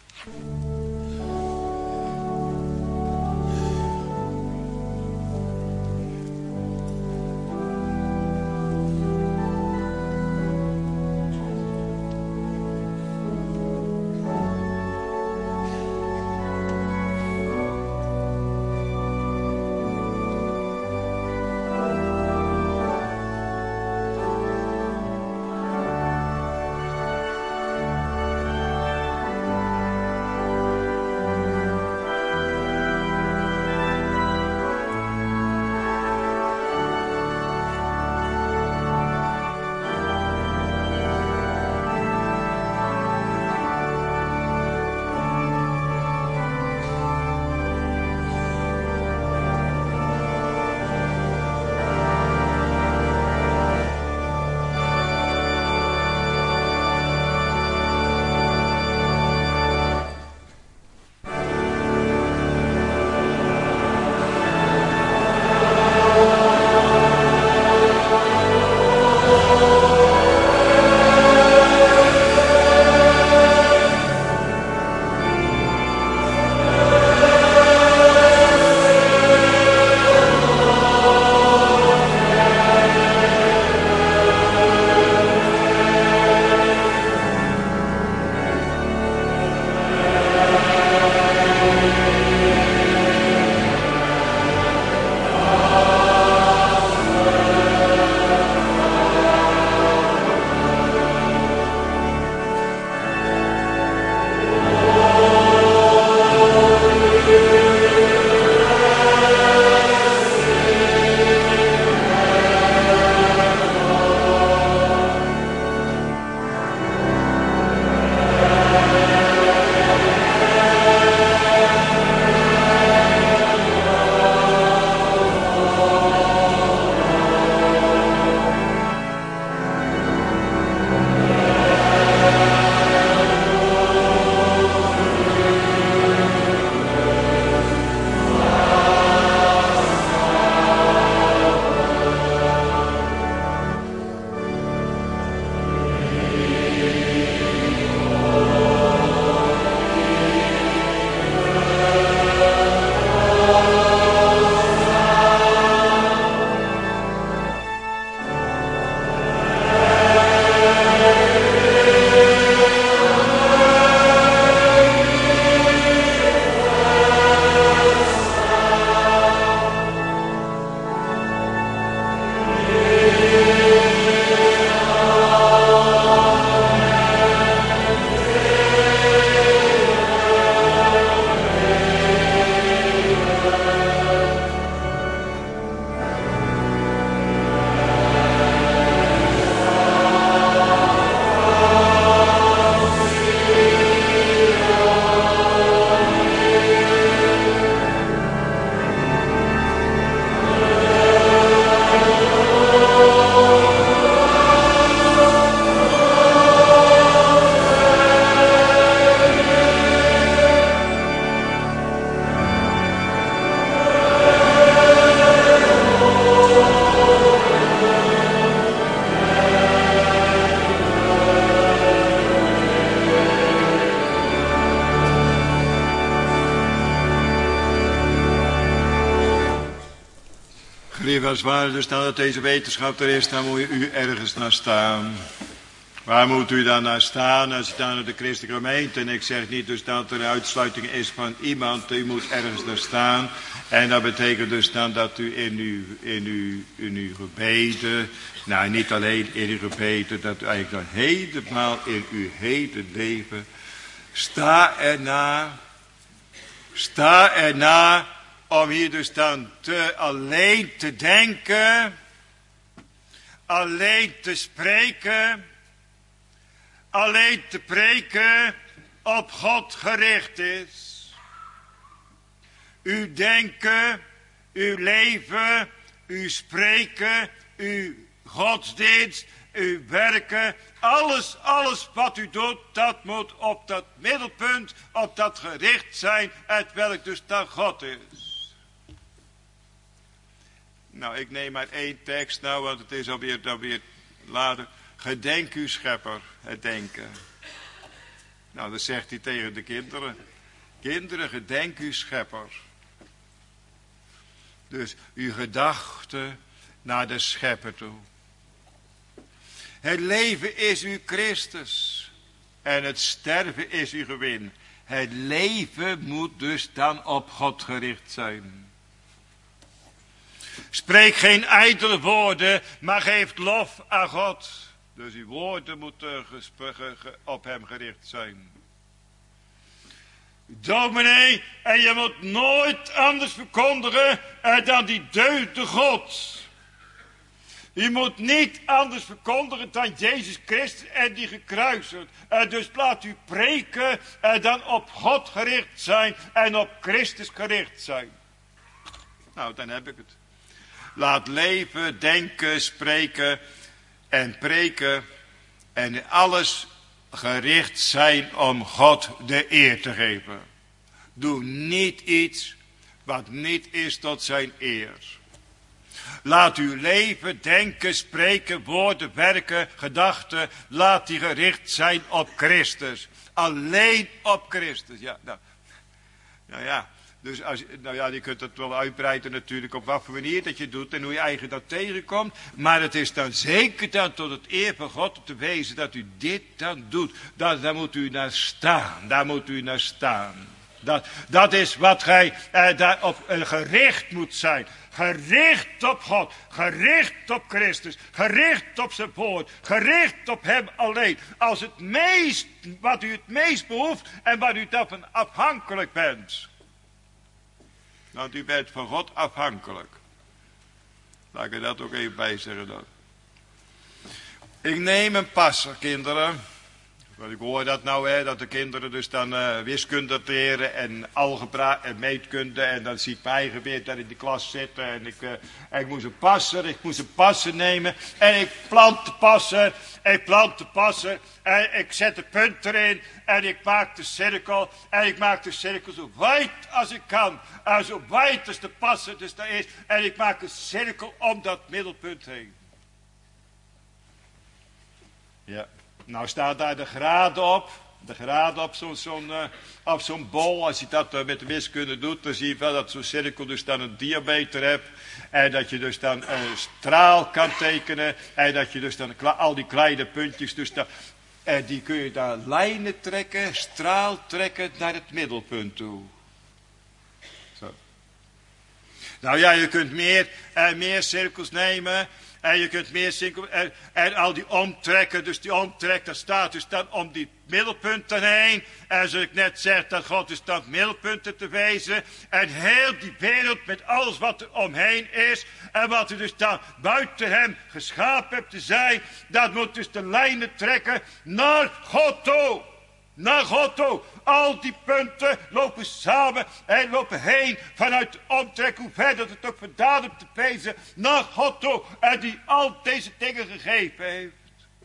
Als waar dus dan dat deze wetenschap er is, dan moet u ergens naar staan. Waar moet u dan naar staan? Als je dan naar de christelijke gemeente, en ik zeg niet dus dat er een uitsluiting is van iemand, u moet ergens naar staan. En dat betekent dus dan dat u in uw, in uw, in uw gebeden, nou niet alleen in uw gebeden, dat u eigenlijk dan helemaal in uw hele leven, sta erna, sta erna, om hier dus dan te, alleen te denken, alleen te spreken, alleen te preken op God gericht is. Uw denken, uw leven, uw spreken, uw godsdienst, uw werken, alles, alles wat u doet, dat moet op dat middelpunt, op dat gericht zijn, uit welk dus dan God is. Nou, ik neem maar één tekst nou, want het is alweer, alweer later. Gedenk uw schepper, het denken. Nou, dat zegt hij tegen de kinderen. Kinderen, gedenk uw schepper. Dus uw gedachten naar de schepper toe. Het leven is uw Christus. En het sterven is uw gewin. Het leven moet dus dan op God gericht zijn. Spreek geen ijdele woorden, maar geef lof aan God. Dus uw woorden moeten op hem gericht zijn. Dominee, en je moet nooit anders verkondigen dan die deugde God. Je moet niet anders verkondigen dan Jezus Christus en die gekruisigd. Dus laat u preken dan op God gericht zijn en op Christus gericht zijn. Nou, dan heb ik het. Laat leven, denken, spreken en preken en alles gericht zijn om God de eer te geven. Doe niet iets wat niet is tot zijn eer. Laat uw leven, denken, spreken, woorden, werken, gedachten, laat die gericht zijn op Christus. Alleen op Christus. Ja, nou, nou ja, dus als, nou ja, je kunt het wel uitbreiden natuurlijk op wat voor manier dat je doet en hoe je eigen dat tegenkomt. Maar het is dan zeker dan tot het eer van God te wezen dat u dit dan doet. Daar, daar moet u naar staan, daar moet u naar staan. Dat, dat is wat gij eh, daarop eh, gericht moet zijn. Gericht op God, gericht op Christus, gericht op zijn woord, gericht op hem alleen. Als het meest, wat u het meest behoeft en waar u daarvan afhankelijk bent. Want u bent van God afhankelijk. Laat ik er dat ook even bij zeggen dan. Ik neem een passer, kinderen. Want ik hoor dat nou, hè, dat de kinderen dus dan uh, wiskunde leren en algebra en meetkunde. En dan zie ik mij eigen weer daar in de klas zitten. En ik, uh, en ik moest een passer, ik moest een passer nemen. En ik plant de passer, ik plant de passer. En ik zet de punt erin. En ik maak de cirkel. En ik maak de cirkel zo wijd als ik kan. En zo wijd als de passer dus daar is. En ik maak een cirkel om dat middelpunt heen. Ja. Nou staat daar de graden op. De graden op zo'n zo'n uh, op zo'n bol. Als je dat uh, met de wiskunde doet, dan zie je wel dat zo'n cirkel dus dan een diameter hebt. En dat je dus dan een straal kan tekenen. En dat je dus dan al die kleine puntjes, dus dan, en die kun je daar lijnen trekken, straal trekken naar het middelpunt toe. Zo. Nou ja, je kunt meer en uh, meer cirkels nemen. En je kunt meer cirkels en, en al die omtrekken, dus die omtrek, dat staat dus dan om die middelpunten heen. En zoals ik net zeg, dat God is dan middelpunten te wezen. En heel die wereld met alles wat er omheen is. En wat er dus dan buiten hem geschapen hebt te zijn. Dat moet dus de lijnen trekken naar God toe. Naar God toe. Al die punten lopen samen en lopen heen vanuit de omtrek, hoe ver dat het ook vandaan hebt te pezen, naar God toe. En die al deze dingen gegeven heeft.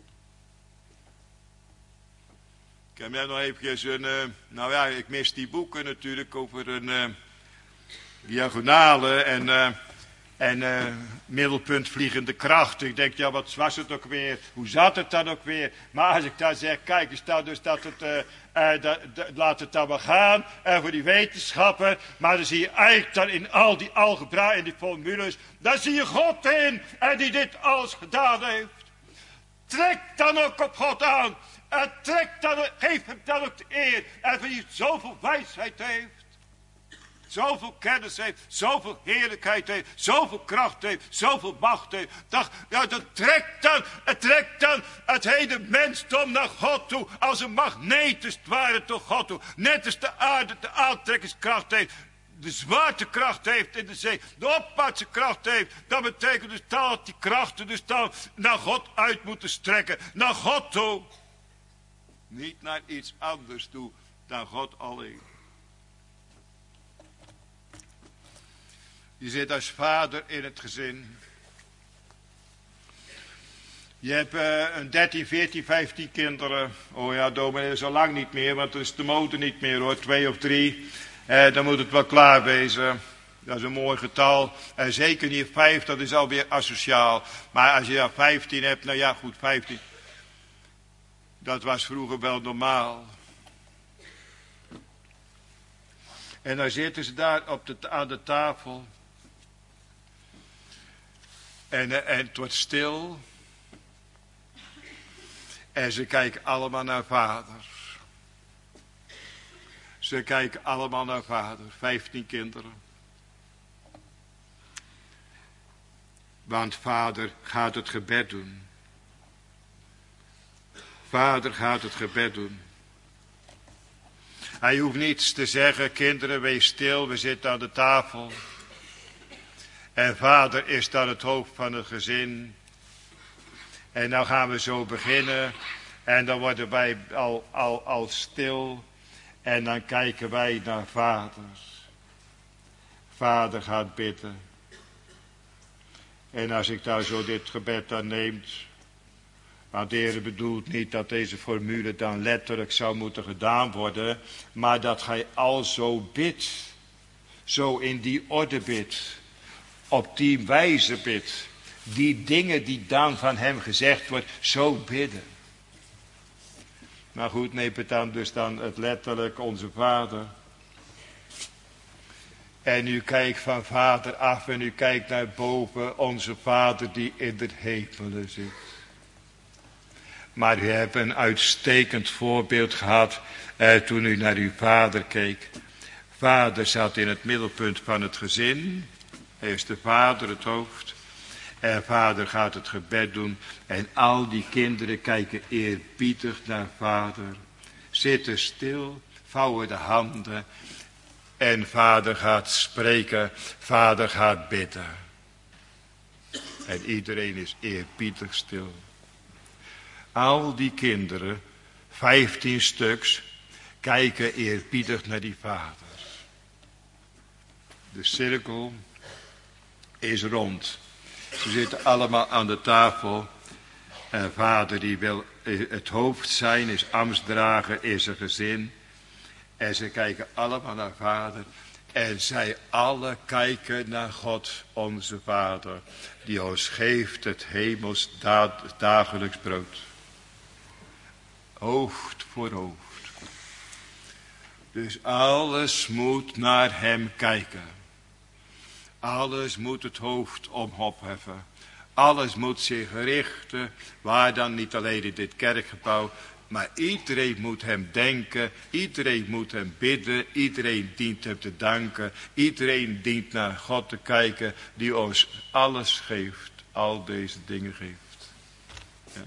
Ik heb net nog eventjes een, uh, nou ja, ik mis die boeken natuurlijk over een uh, diagonale en, uh, en uh, middelpunt vliegende kracht. Ik denk, ja, wat was het ook weer? Hoe zat het dan ook weer? Maar als ik daar zeg, kijk, er staat dus dat het, uh, uh, dat, dat, laat het dan wel gaan uh, voor die wetenschappen. Maar dan zie je eigenlijk dan in al die algebra en die formules, daar zie je God in en die dit alles gedaan heeft. Trek dan ook op God aan. En trek dan, geef hem dan ook de eer. En van die zoveel wijsheid heeft. Zoveel kennis heeft. Zoveel heerlijkheid heeft. Zoveel kracht heeft. Zoveel macht heeft. Dat, ja, dat trekt dan, het trekt dan het hele mensdom naar God toe. Als een magneet is het ware tot God toe. Net als de aarde de aantrekkingskracht heeft. De zwaartekracht heeft in de zee, de opwaartse kracht heeft, dat betekent dus dat die krachten dus dan naar God uit moeten strekken, naar God toe. Niet naar iets anders toe dan God alleen. Je zit als vader in het gezin. Je hebt uh, een dertien, veertien, vijftien kinderen. Oh ja, dominee, zo lang niet meer, want dan is de motor niet meer hoor, twee of drie. Eh, dan moet het wel klaar wezen. Dat is een mooi getal. En zeker niet vijf, dat is alweer asociaal. Maar als je ja vijftien hebt, nou ja goed, vijftien. Dat was vroeger wel normaal. En dan zitten ze daar op de, aan de tafel. En, en het wordt stil. En ze kijken allemaal naar vader. Ze kijken allemaal naar vader. Vijftien kinderen. Want vader gaat het gebed doen. Vader gaat het gebed doen. Hij hoeft niets te zeggen. Kinderen, wees stil. We zitten aan de tafel. En vader is dan het hoofd van het gezin. En dan gaan we zo beginnen. En dan worden wij al, al, al stil. En dan kijken wij naar vader. Vader gaat bidden. En als ik daar zo dit gebed aan neemt. Want de Heer bedoelt niet dat deze formule dan letterlijk zou moeten gedaan worden. Maar dat gij al zo bidt. Zo in die orde bidt. Op die wijze bidt. Die dingen die dan van hem gezegd wordt, zo bidden. Maar goed, neem het dan dus dan het letterlijk onze vader. En u kijkt van vader af en u kijkt naar boven, onze vader die in de hemelen zit. Maar u hebt een uitstekend voorbeeld gehad eh, toen u naar uw vader keek. Vader zat in het middelpunt van het gezin. Hij is de vader, het hoofd. En vader gaat het gebed doen. En al die kinderen kijken eerbiedig naar vader. Zitten stil, vouwen de handen. En vader gaat spreken, vader gaat bidden. En iedereen is eerbiedig stil. Al die kinderen, vijftien stuks, kijken eerbiedig naar die vader. De cirkel is rond. Ze zitten allemaal aan de tafel. En vader die wil het hoofd zijn, is ambtsdrager, is een gezin. En ze kijken allemaal naar vader. En zij alle kijken naar God, onze vader. Die ons geeft het hemels da- dagelijks brood. Hoofd voor hoofd. Dus alles moet naar hem kijken. Alles moet het hoofd omhoog heffen. Alles moet zich richten. Waar dan niet alleen in dit kerkgebouw. Maar iedereen moet hem denken. Iedereen moet hem bidden. Iedereen dient hem te danken. Iedereen dient naar God te kijken. Die ons alles geeft. Al deze dingen geeft. Ja.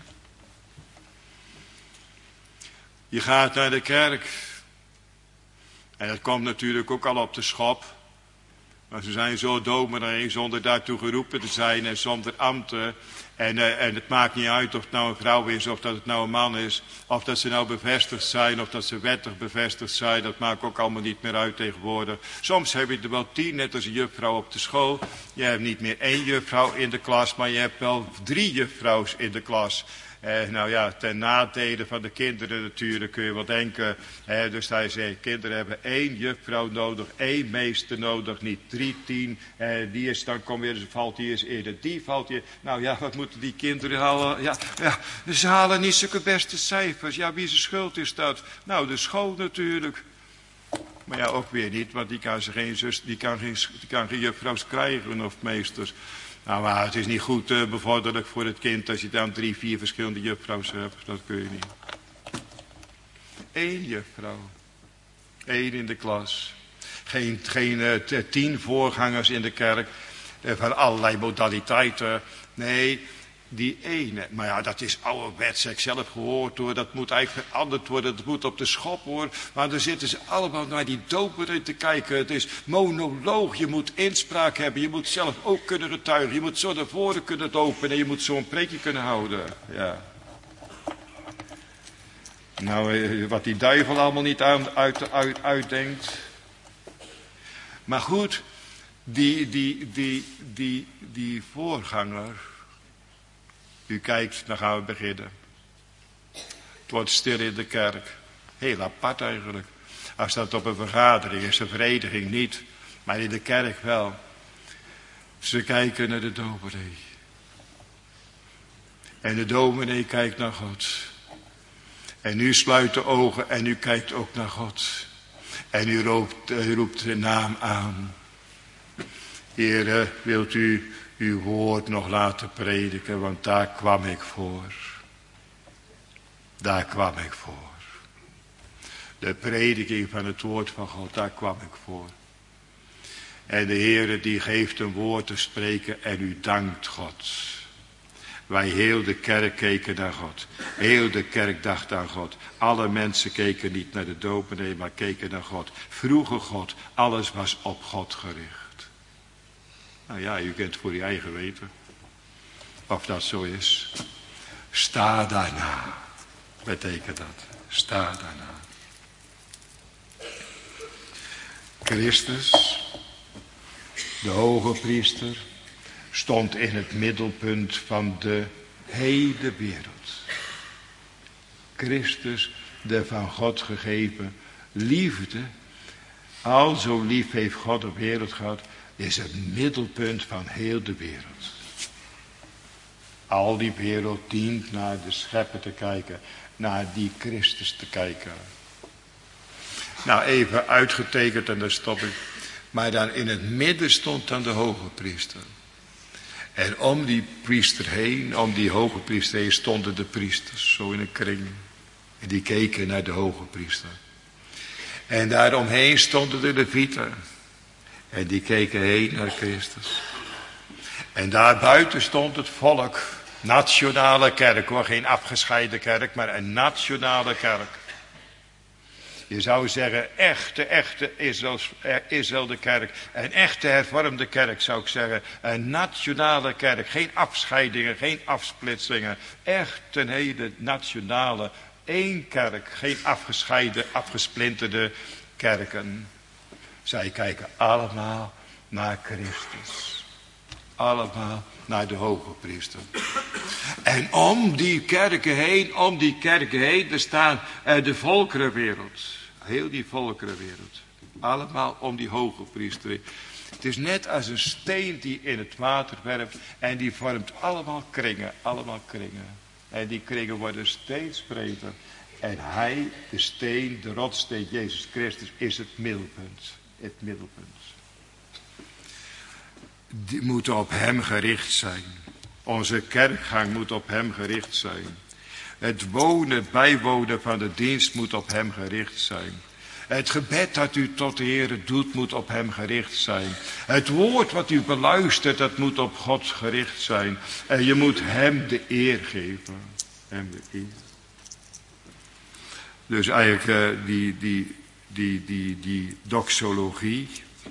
Je gaat naar de kerk. En dat komt natuurlijk ook al op de schop. Maar ze zijn zo dominee zonder daartoe geroepen te zijn en zonder ambten. En, uh, en het maakt niet uit of het nou een vrouw is of dat het nou een man is. Of dat ze nou bevestigd zijn of dat ze wettig bevestigd zijn. Dat maakt ook allemaal niet meer uit tegenwoordig. Soms heb je er wel tien, net als een juffrouw op de school. Je hebt niet meer één juffrouw in de klas, maar je hebt wel drie juffrouws in de klas. Eh, nou ja, ten nadele van de kinderen natuurlijk kun je wel denken. Eh, dus hij zei, kinderen hebben één juffrouw nodig, één meester nodig, niet drie, tien. Eh, die is, dan kom weer, valt die eens eerder, die valt hier. Nou ja, wat moeten die kinderen halen? Ja, ja, ze halen niet zulke beste cijfers. Ja, wie zijn schuld is dat? Nou, de school natuurlijk. Maar ja, ook weer niet, want die kan, ze geen, zus, die kan, geen, die kan geen juffrouws krijgen of meesters. Nou, maar het is niet goed uh, bevorderlijk voor het kind als je dan drie, vier verschillende juffrouws hebt. Dat kun je niet. Eén juffrouw. Eén in de klas. Geen, geen uh, tien voorgangers in de kerk. Uh, van allerlei modaliteiten. Nee, die ene. Maar ja, dat is ouderwets. Ik zelf gehoord hoor. Dat moet eigenlijk veranderd worden. Dat moet op de schop hoor. Maar dan zitten ze allemaal naar die doper te kijken. Het is monoloog. Je moet inspraak hebben. Je moet zelf ook kunnen getuigen. Je moet zo naar voren kunnen lopen. En je moet zo'n preekje kunnen houden. Ja. Nou, wat die duivel allemaal niet uit, uit, uit, uitdenkt. Maar goed. Die, die, die, die, die voorganger. U kijkt, dan gaan we beginnen. Het wordt stil in de kerk. Heel apart eigenlijk. Als dat op een vergadering is, een vereniging niet. Maar in de kerk wel. Ze kijken naar de dominee. En de dominee kijkt naar God. En u sluit de ogen en u kijkt ook naar God. En u roept, u roept de naam aan. Heere, wilt u uw woord nog laten prediken, want daar kwam ik voor. Daar kwam ik voor. De prediking van het woord van God, daar kwam ik voor. En de Heere die geeft een woord te spreken en u dankt God. Wij heel de kerk keken naar God. Heel de kerk dacht aan God. Alle mensen keken niet naar de dominee, maar keken naar God. Vroegen God, alles was op God gericht. Nou ja, u kent voor uw eigen weten. Of dat zo is. Sta daarna. Betekent dat. Sta daarna. Christus, de hoge priester, stond in het middelpunt van de hele wereld. Christus, de van God gegeven liefde, al zo lief heeft God de wereld gehad, is het middelpunt van heel de wereld. Al die wereld dient naar de schepper te kijken, naar die Christus te kijken. Nou, even uitgetekend en daar stop ik. Maar dan in het midden stond dan de hoge priester. En om die priester heen, om die hoge priester heen, stonden de priesters, zo in een kring. En die keken naar de hoge priester. En daaromheen stonden de levieten. En die keken heen naar Christus. En daarbuiten stond het volk. Nationale kerk hoor, geen afgescheiden kerk, maar een nationale kerk. Je zou zeggen, echte, echte Israël de kerk. Een echte hervormde kerk zou ik zeggen. Een nationale kerk. Geen afscheidingen, geen afsplitsingen. Echt een hele nationale, één kerk. Geen afgescheiden, afgesplinterde kerken. Zij kijken allemaal naar Christus. Allemaal naar de hoge priester. En om die kerken heen, om die kerken heen, er staan uh, de volkerenwereld. Heel die volkerenwereld. Allemaal om die hoge priester heen. Het is net als een steen die in het water werpt. En die vormt allemaal kringen, allemaal kringen. En die kringen worden steeds breder. En hij, de steen, de rotsteen, Jezus Christus, is het middelpunt. Het middelpunt. Die moeten op hem gericht zijn. Onze kerkgang moet op hem gericht zijn. Het wonen, het bijwonen van de dienst moet op hem gericht zijn. Het gebed dat u tot de Heer doet moet op hem gericht zijn. Het woord wat u beluistert, dat moet op God gericht zijn. En je moet hem de eer geven. Hem de eer. Dus eigenlijk uh, die, die, die, die, die doxologie.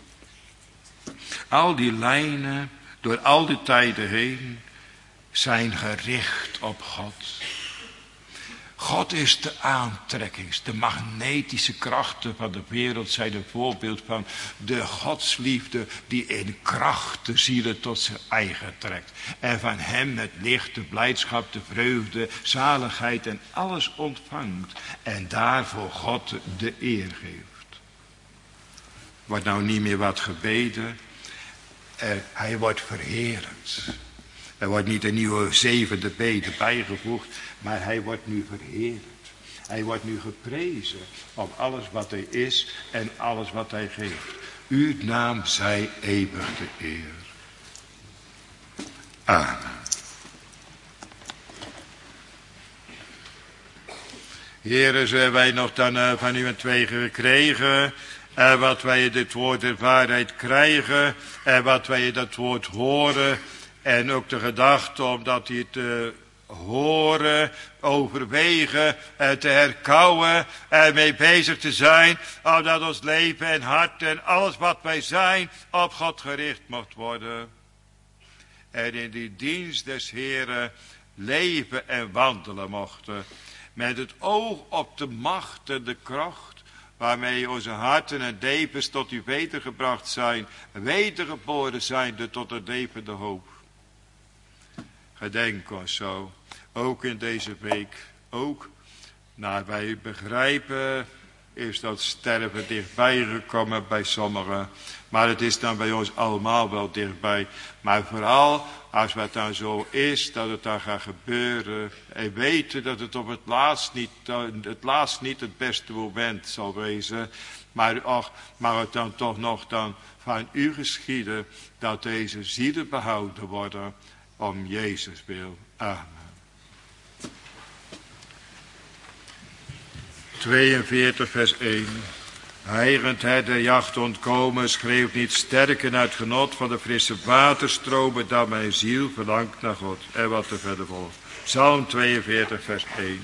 Al die lijnen, door al die tijden heen, zijn gericht op God. God is de aantrekkings, de magnetische krachten van de wereld zijn een voorbeeld van de godsliefde die in kracht de zielen tot zijn eigen trekt. En van hem het licht, de blijdschap, de vreugde, zaligheid en alles ontvangt. En daarvoor God de eer geeft. Wordt nou niet meer wat gebeden. Er, hij wordt verheerend. Er wordt niet een nieuwe zevende bede bijgevoegd, maar hij wordt nu verheerend. Hij wordt nu geprezen op alles wat hij is en alles wat hij geeft. Uw naam zij eeuwig de eer. Amen. Heren, zo hebben wij nog dan uh, van u een twee gekregen. En wat wij dit woord der waarheid krijgen. En wat wij dat woord horen. En ook de gedachte om dat hij te horen, overwegen, en te herkauwen en mee bezig te zijn. Omdat ons leven en hart en alles wat wij zijn op God gericht mocht worden. En in die dienst des Heeren leven en wandelen mochten. Met het oog op de macht en de kracht waarmee onze harten en levens tot u wedergebracht zijn. Wedergeboren zijnde tot de levende hoop. Gedenk ons zo, ook in deze week, ook naar wij begrijpen is dat sterven dichtbij gekomen bij sommigen. Maar het is dan bij ons allemaal wel dichtbij. Maar vooral als het dan zo is dat het dan gaat gebeuren. En weten dat het op het laatst niet het, laatst niet het beste moment zal wezen. Maar och, mag het dan toch nog dan van u geschieden dat deze zielen behouden worden om Jezus wil. Amen. tweeënveertig vers één. Heigend hij de jacht ontkomen, schreeuwt niet sterken uit genot van de frisse waterstromen, dat mijn ziel verlangt naar God. En wat er verder volgt. Psalm tweeënveertig vers één.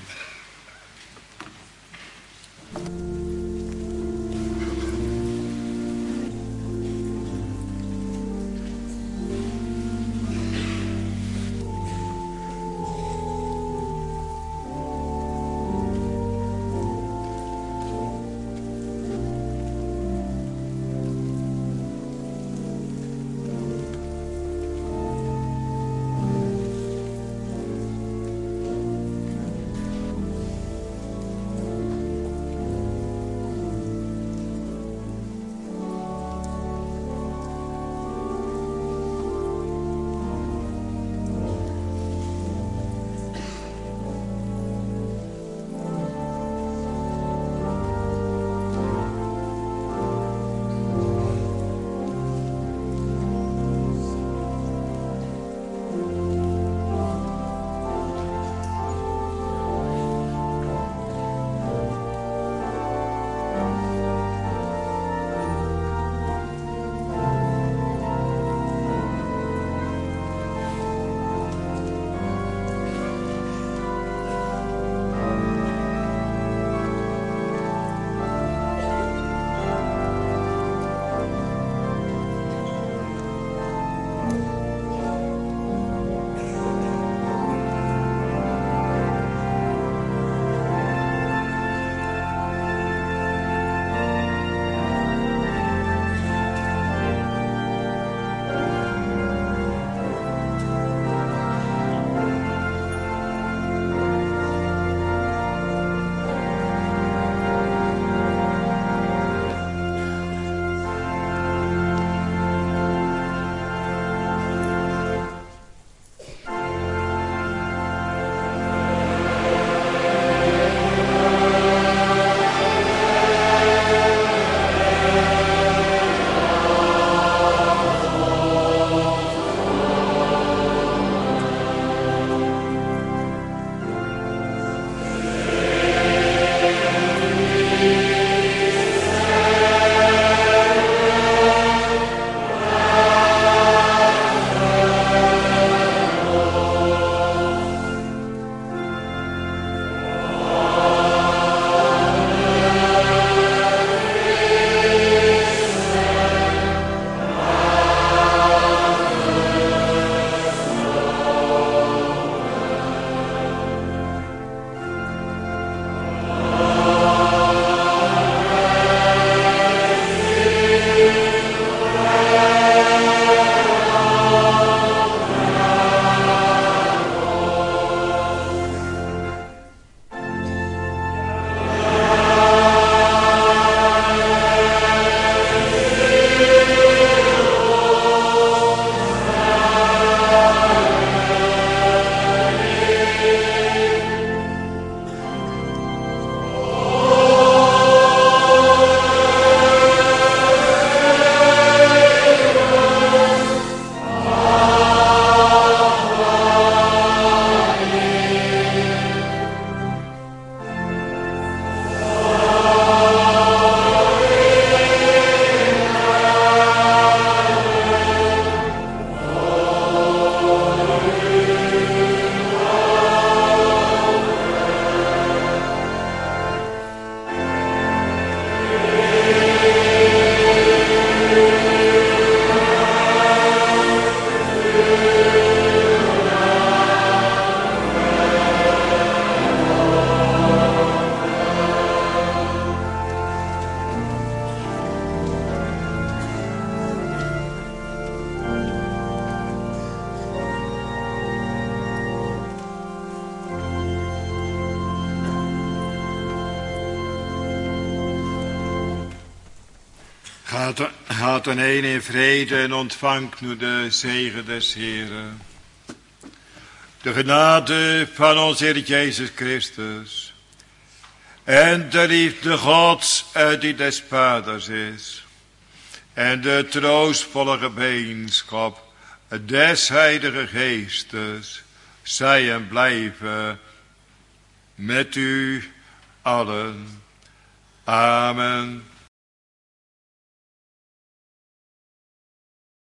Gaat, gaat dan een in vrede en ontvangt nu de zegen des Heren. De genade van onze Heer Jezus Christus. En de liefde Gods die des Vaders is. En de troostvolle gemeenschap des Heilige Geestes. Zij en blijven met u allen. Amen.